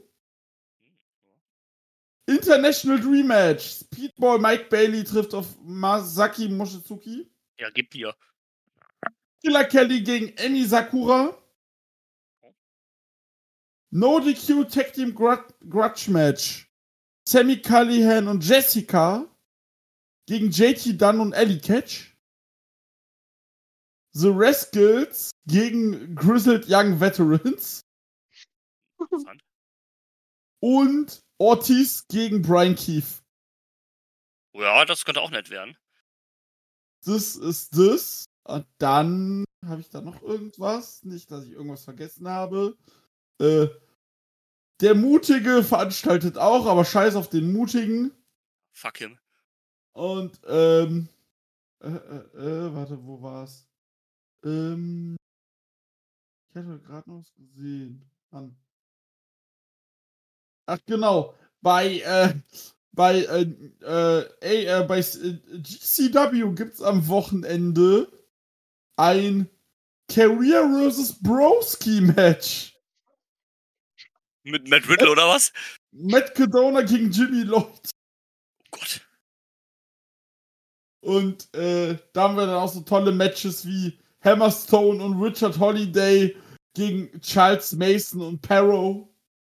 International Dream Match. Speedball Mike Bailey trifft auf Masaki Mochizuki. Ja, gib dir. Killer Kelly gegen Emi Sakura. No D Q Tag Team Grud- Grudge Match. Sammy Callihan und Jessica gegen J T Dunn und Ellie Catch. The Rascals gegen Grizzled Young Veterans. Interessant. Und Ortiz gegen Brian Keefe. Ja, das könnte auch nett werden. Das ist das. Und dann habe ich da noch irgendwas. Nicht, dass ich irgendwas vergessen habe. Äh, der Mutige veranstaltet auch, aber scheiß auf den Mutigen. Fuck him. Und, ähm, äh, äh, äh, warte, wo war's? Ähm, ich hatte gerade noch was gesehen. Mann. Ach, genau. Bei, äh, bei, äh, äh, ey, äh, bei äh, G C W gibt's am Wochenende ein Career versus Broski Match. Mit Matt Riddle oder was? Matt Cadona gegen Jimmy Lloyd. Oh Gott. Und äh, da haben wir dann auch so tolle Matches wie Hammerstone und Richard Holiday gegen Charles Mason und Perro.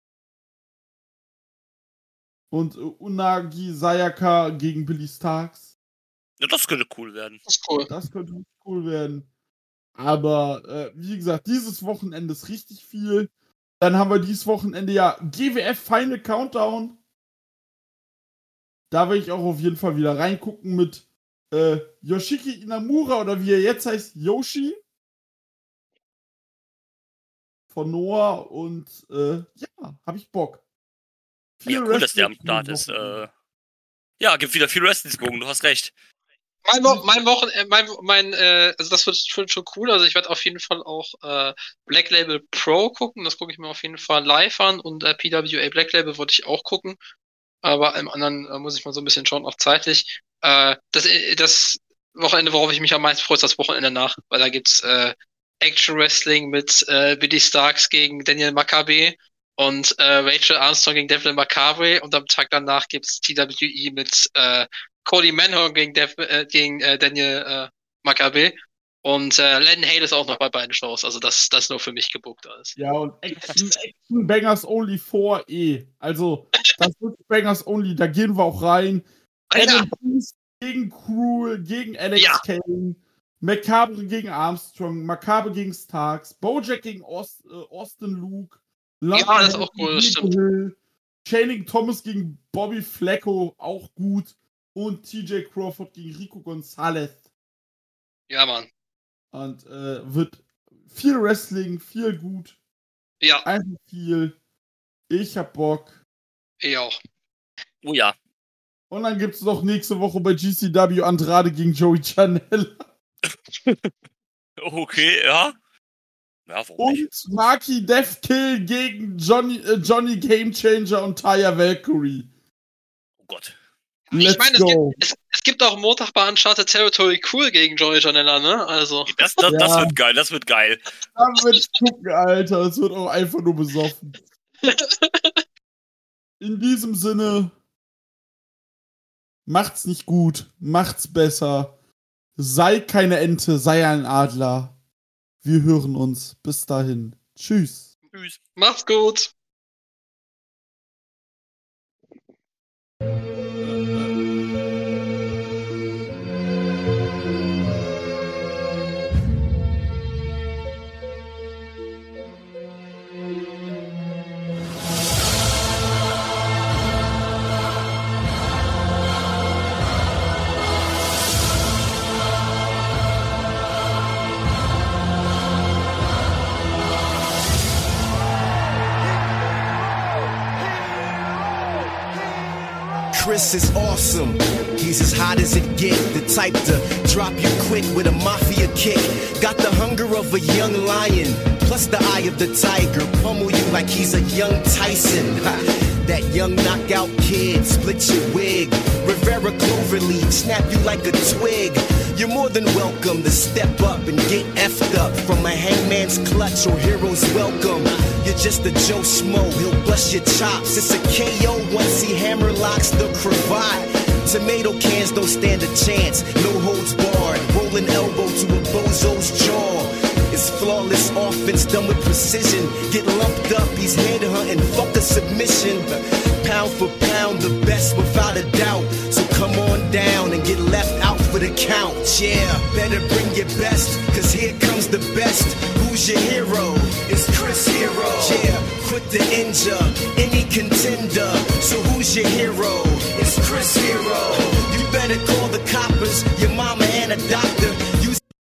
Und äh, Unagi Sayaka gegen Billy Starks. Ja, das könnte cool werden. Das ist cool. Das könnte richtig cool werden. Aber äh, wie gesagt, dieses Wochenende ist richtig viel. Dann haben wir dieses Wochenende ja G W F Final Countdown. Da will ich auch auf jeden Fall wieder reingucken mit äh, Yoshiki Inamura oder wie er jetzt heißt, Yoshi. Von Noah und äh, ja, hab ich Bock. Viel Ja, cool, dass der am Wrestling Start dieses ist. Wochenende. Äh, ja, gibt wieder viel Wrestling zu gucken, du hast recht. Mein, Wo mein Wochen, äh, mein, mein, äh, also das wird, wird schon cool. Also ich werde auf jeden Fall auch äh, Black Label Pro gucken. Das gucke ich mir auf jeden Fall live an und äh, P W A Black Label wollte ich auch gucken. Aber im anderen äh, muss ich mal so ein bisschen schauen, auch zeitlich. Äh, das, äh, das Wochenende, worauf ich mich am meisten freue, ist das Wochenende nach, weil da gibt's äh, Action Wrestling mit äh, Billy Starks gegen Daniel Makabe und äh, Rachel Armstrong gegen Devlin Macabre und am Tag danach gibt's T W E mit äh, Cody Manhorn gegen, Dev, äh, gegen äh, Daniel äh, Makabe und äh, Len Hale ist auch noch bei beiden Shows, also das das nur für mich gebucht alles. Ja, und Action, Action Bangers Only vier E. Also, das wird Bangers Only, da gehen wir auch rein. Alter. Adam Pearce gegen Cruel, gegen Alex Ja. Kane, Macabre gegen Armstrong, Macabre gegen Starks, Bojack gegen Ost, äh, Austin Luke, Ja, das ist auch cool, das stimmt. Hill, Channing Thomas gegen Bobby Flacco, auch gut. Und T J Crawford gegen Rico Gonzalez. Ja, Mann. Und äh, wird viel Wrestling, viel gut. Ja, Einfach viel. Ich hab Bock. ich auch. Oh ja. Und dann gibt's noch nächste Woche bei G C W Andrade gegen Joey Janela. Okay, ja. Ja, warum nicht? Und Marky Deathkill gegen Johnny, äh, Johnny Gamechanger und Taya Valkyrie. Oh Gott. Let's ich meine, es, es, es gibt auch Montag bei Uncharted Territory cool gegen Joey Janela, ne? Also. Das, das, Ja. das wird geil, das wird geil. Da wird gucken, Alter. Es wird auch einfach nur besoffen. In diesem Sinne, macht's nicht gut, macht's besser. Sei keine Ente, sei ein Adler. Wir hören uns. Bis dahin. Tschüss. Tschüss. Macht's gut. Chris is awesome. He's as hot as it get, the type to drop you quick with a mafia kick. Got the hunger of a young lion, plus the eye of the tiger. Pummel you like he's a young Tyson. Ha. That young knockout kid, split your wig. Rivera Cloverleaf, snap you like a twig. You're more than welcome to step up and get effed up from a hangman's clutch or hero's welcome. You're just a Joe Schmo, he'll bust your chops. It's a K O once he hammer locks the cravat. Tomato cans don't stand a chance, no holds barred. Rolling elbow to a bozo's jaw. It's flawless offense done with precision. Get lumped up, he's head hunting, fuck a submission. Pound for pound, the best without a doubt. So come on down and get left out for the count. Yeah, better bring your best, cause here comes the best. Who's your hero? It's Chris Hero. Yeah, quit the injure, any contender. So who's your hero? It's Chris Hero. You better call the coppers, your mama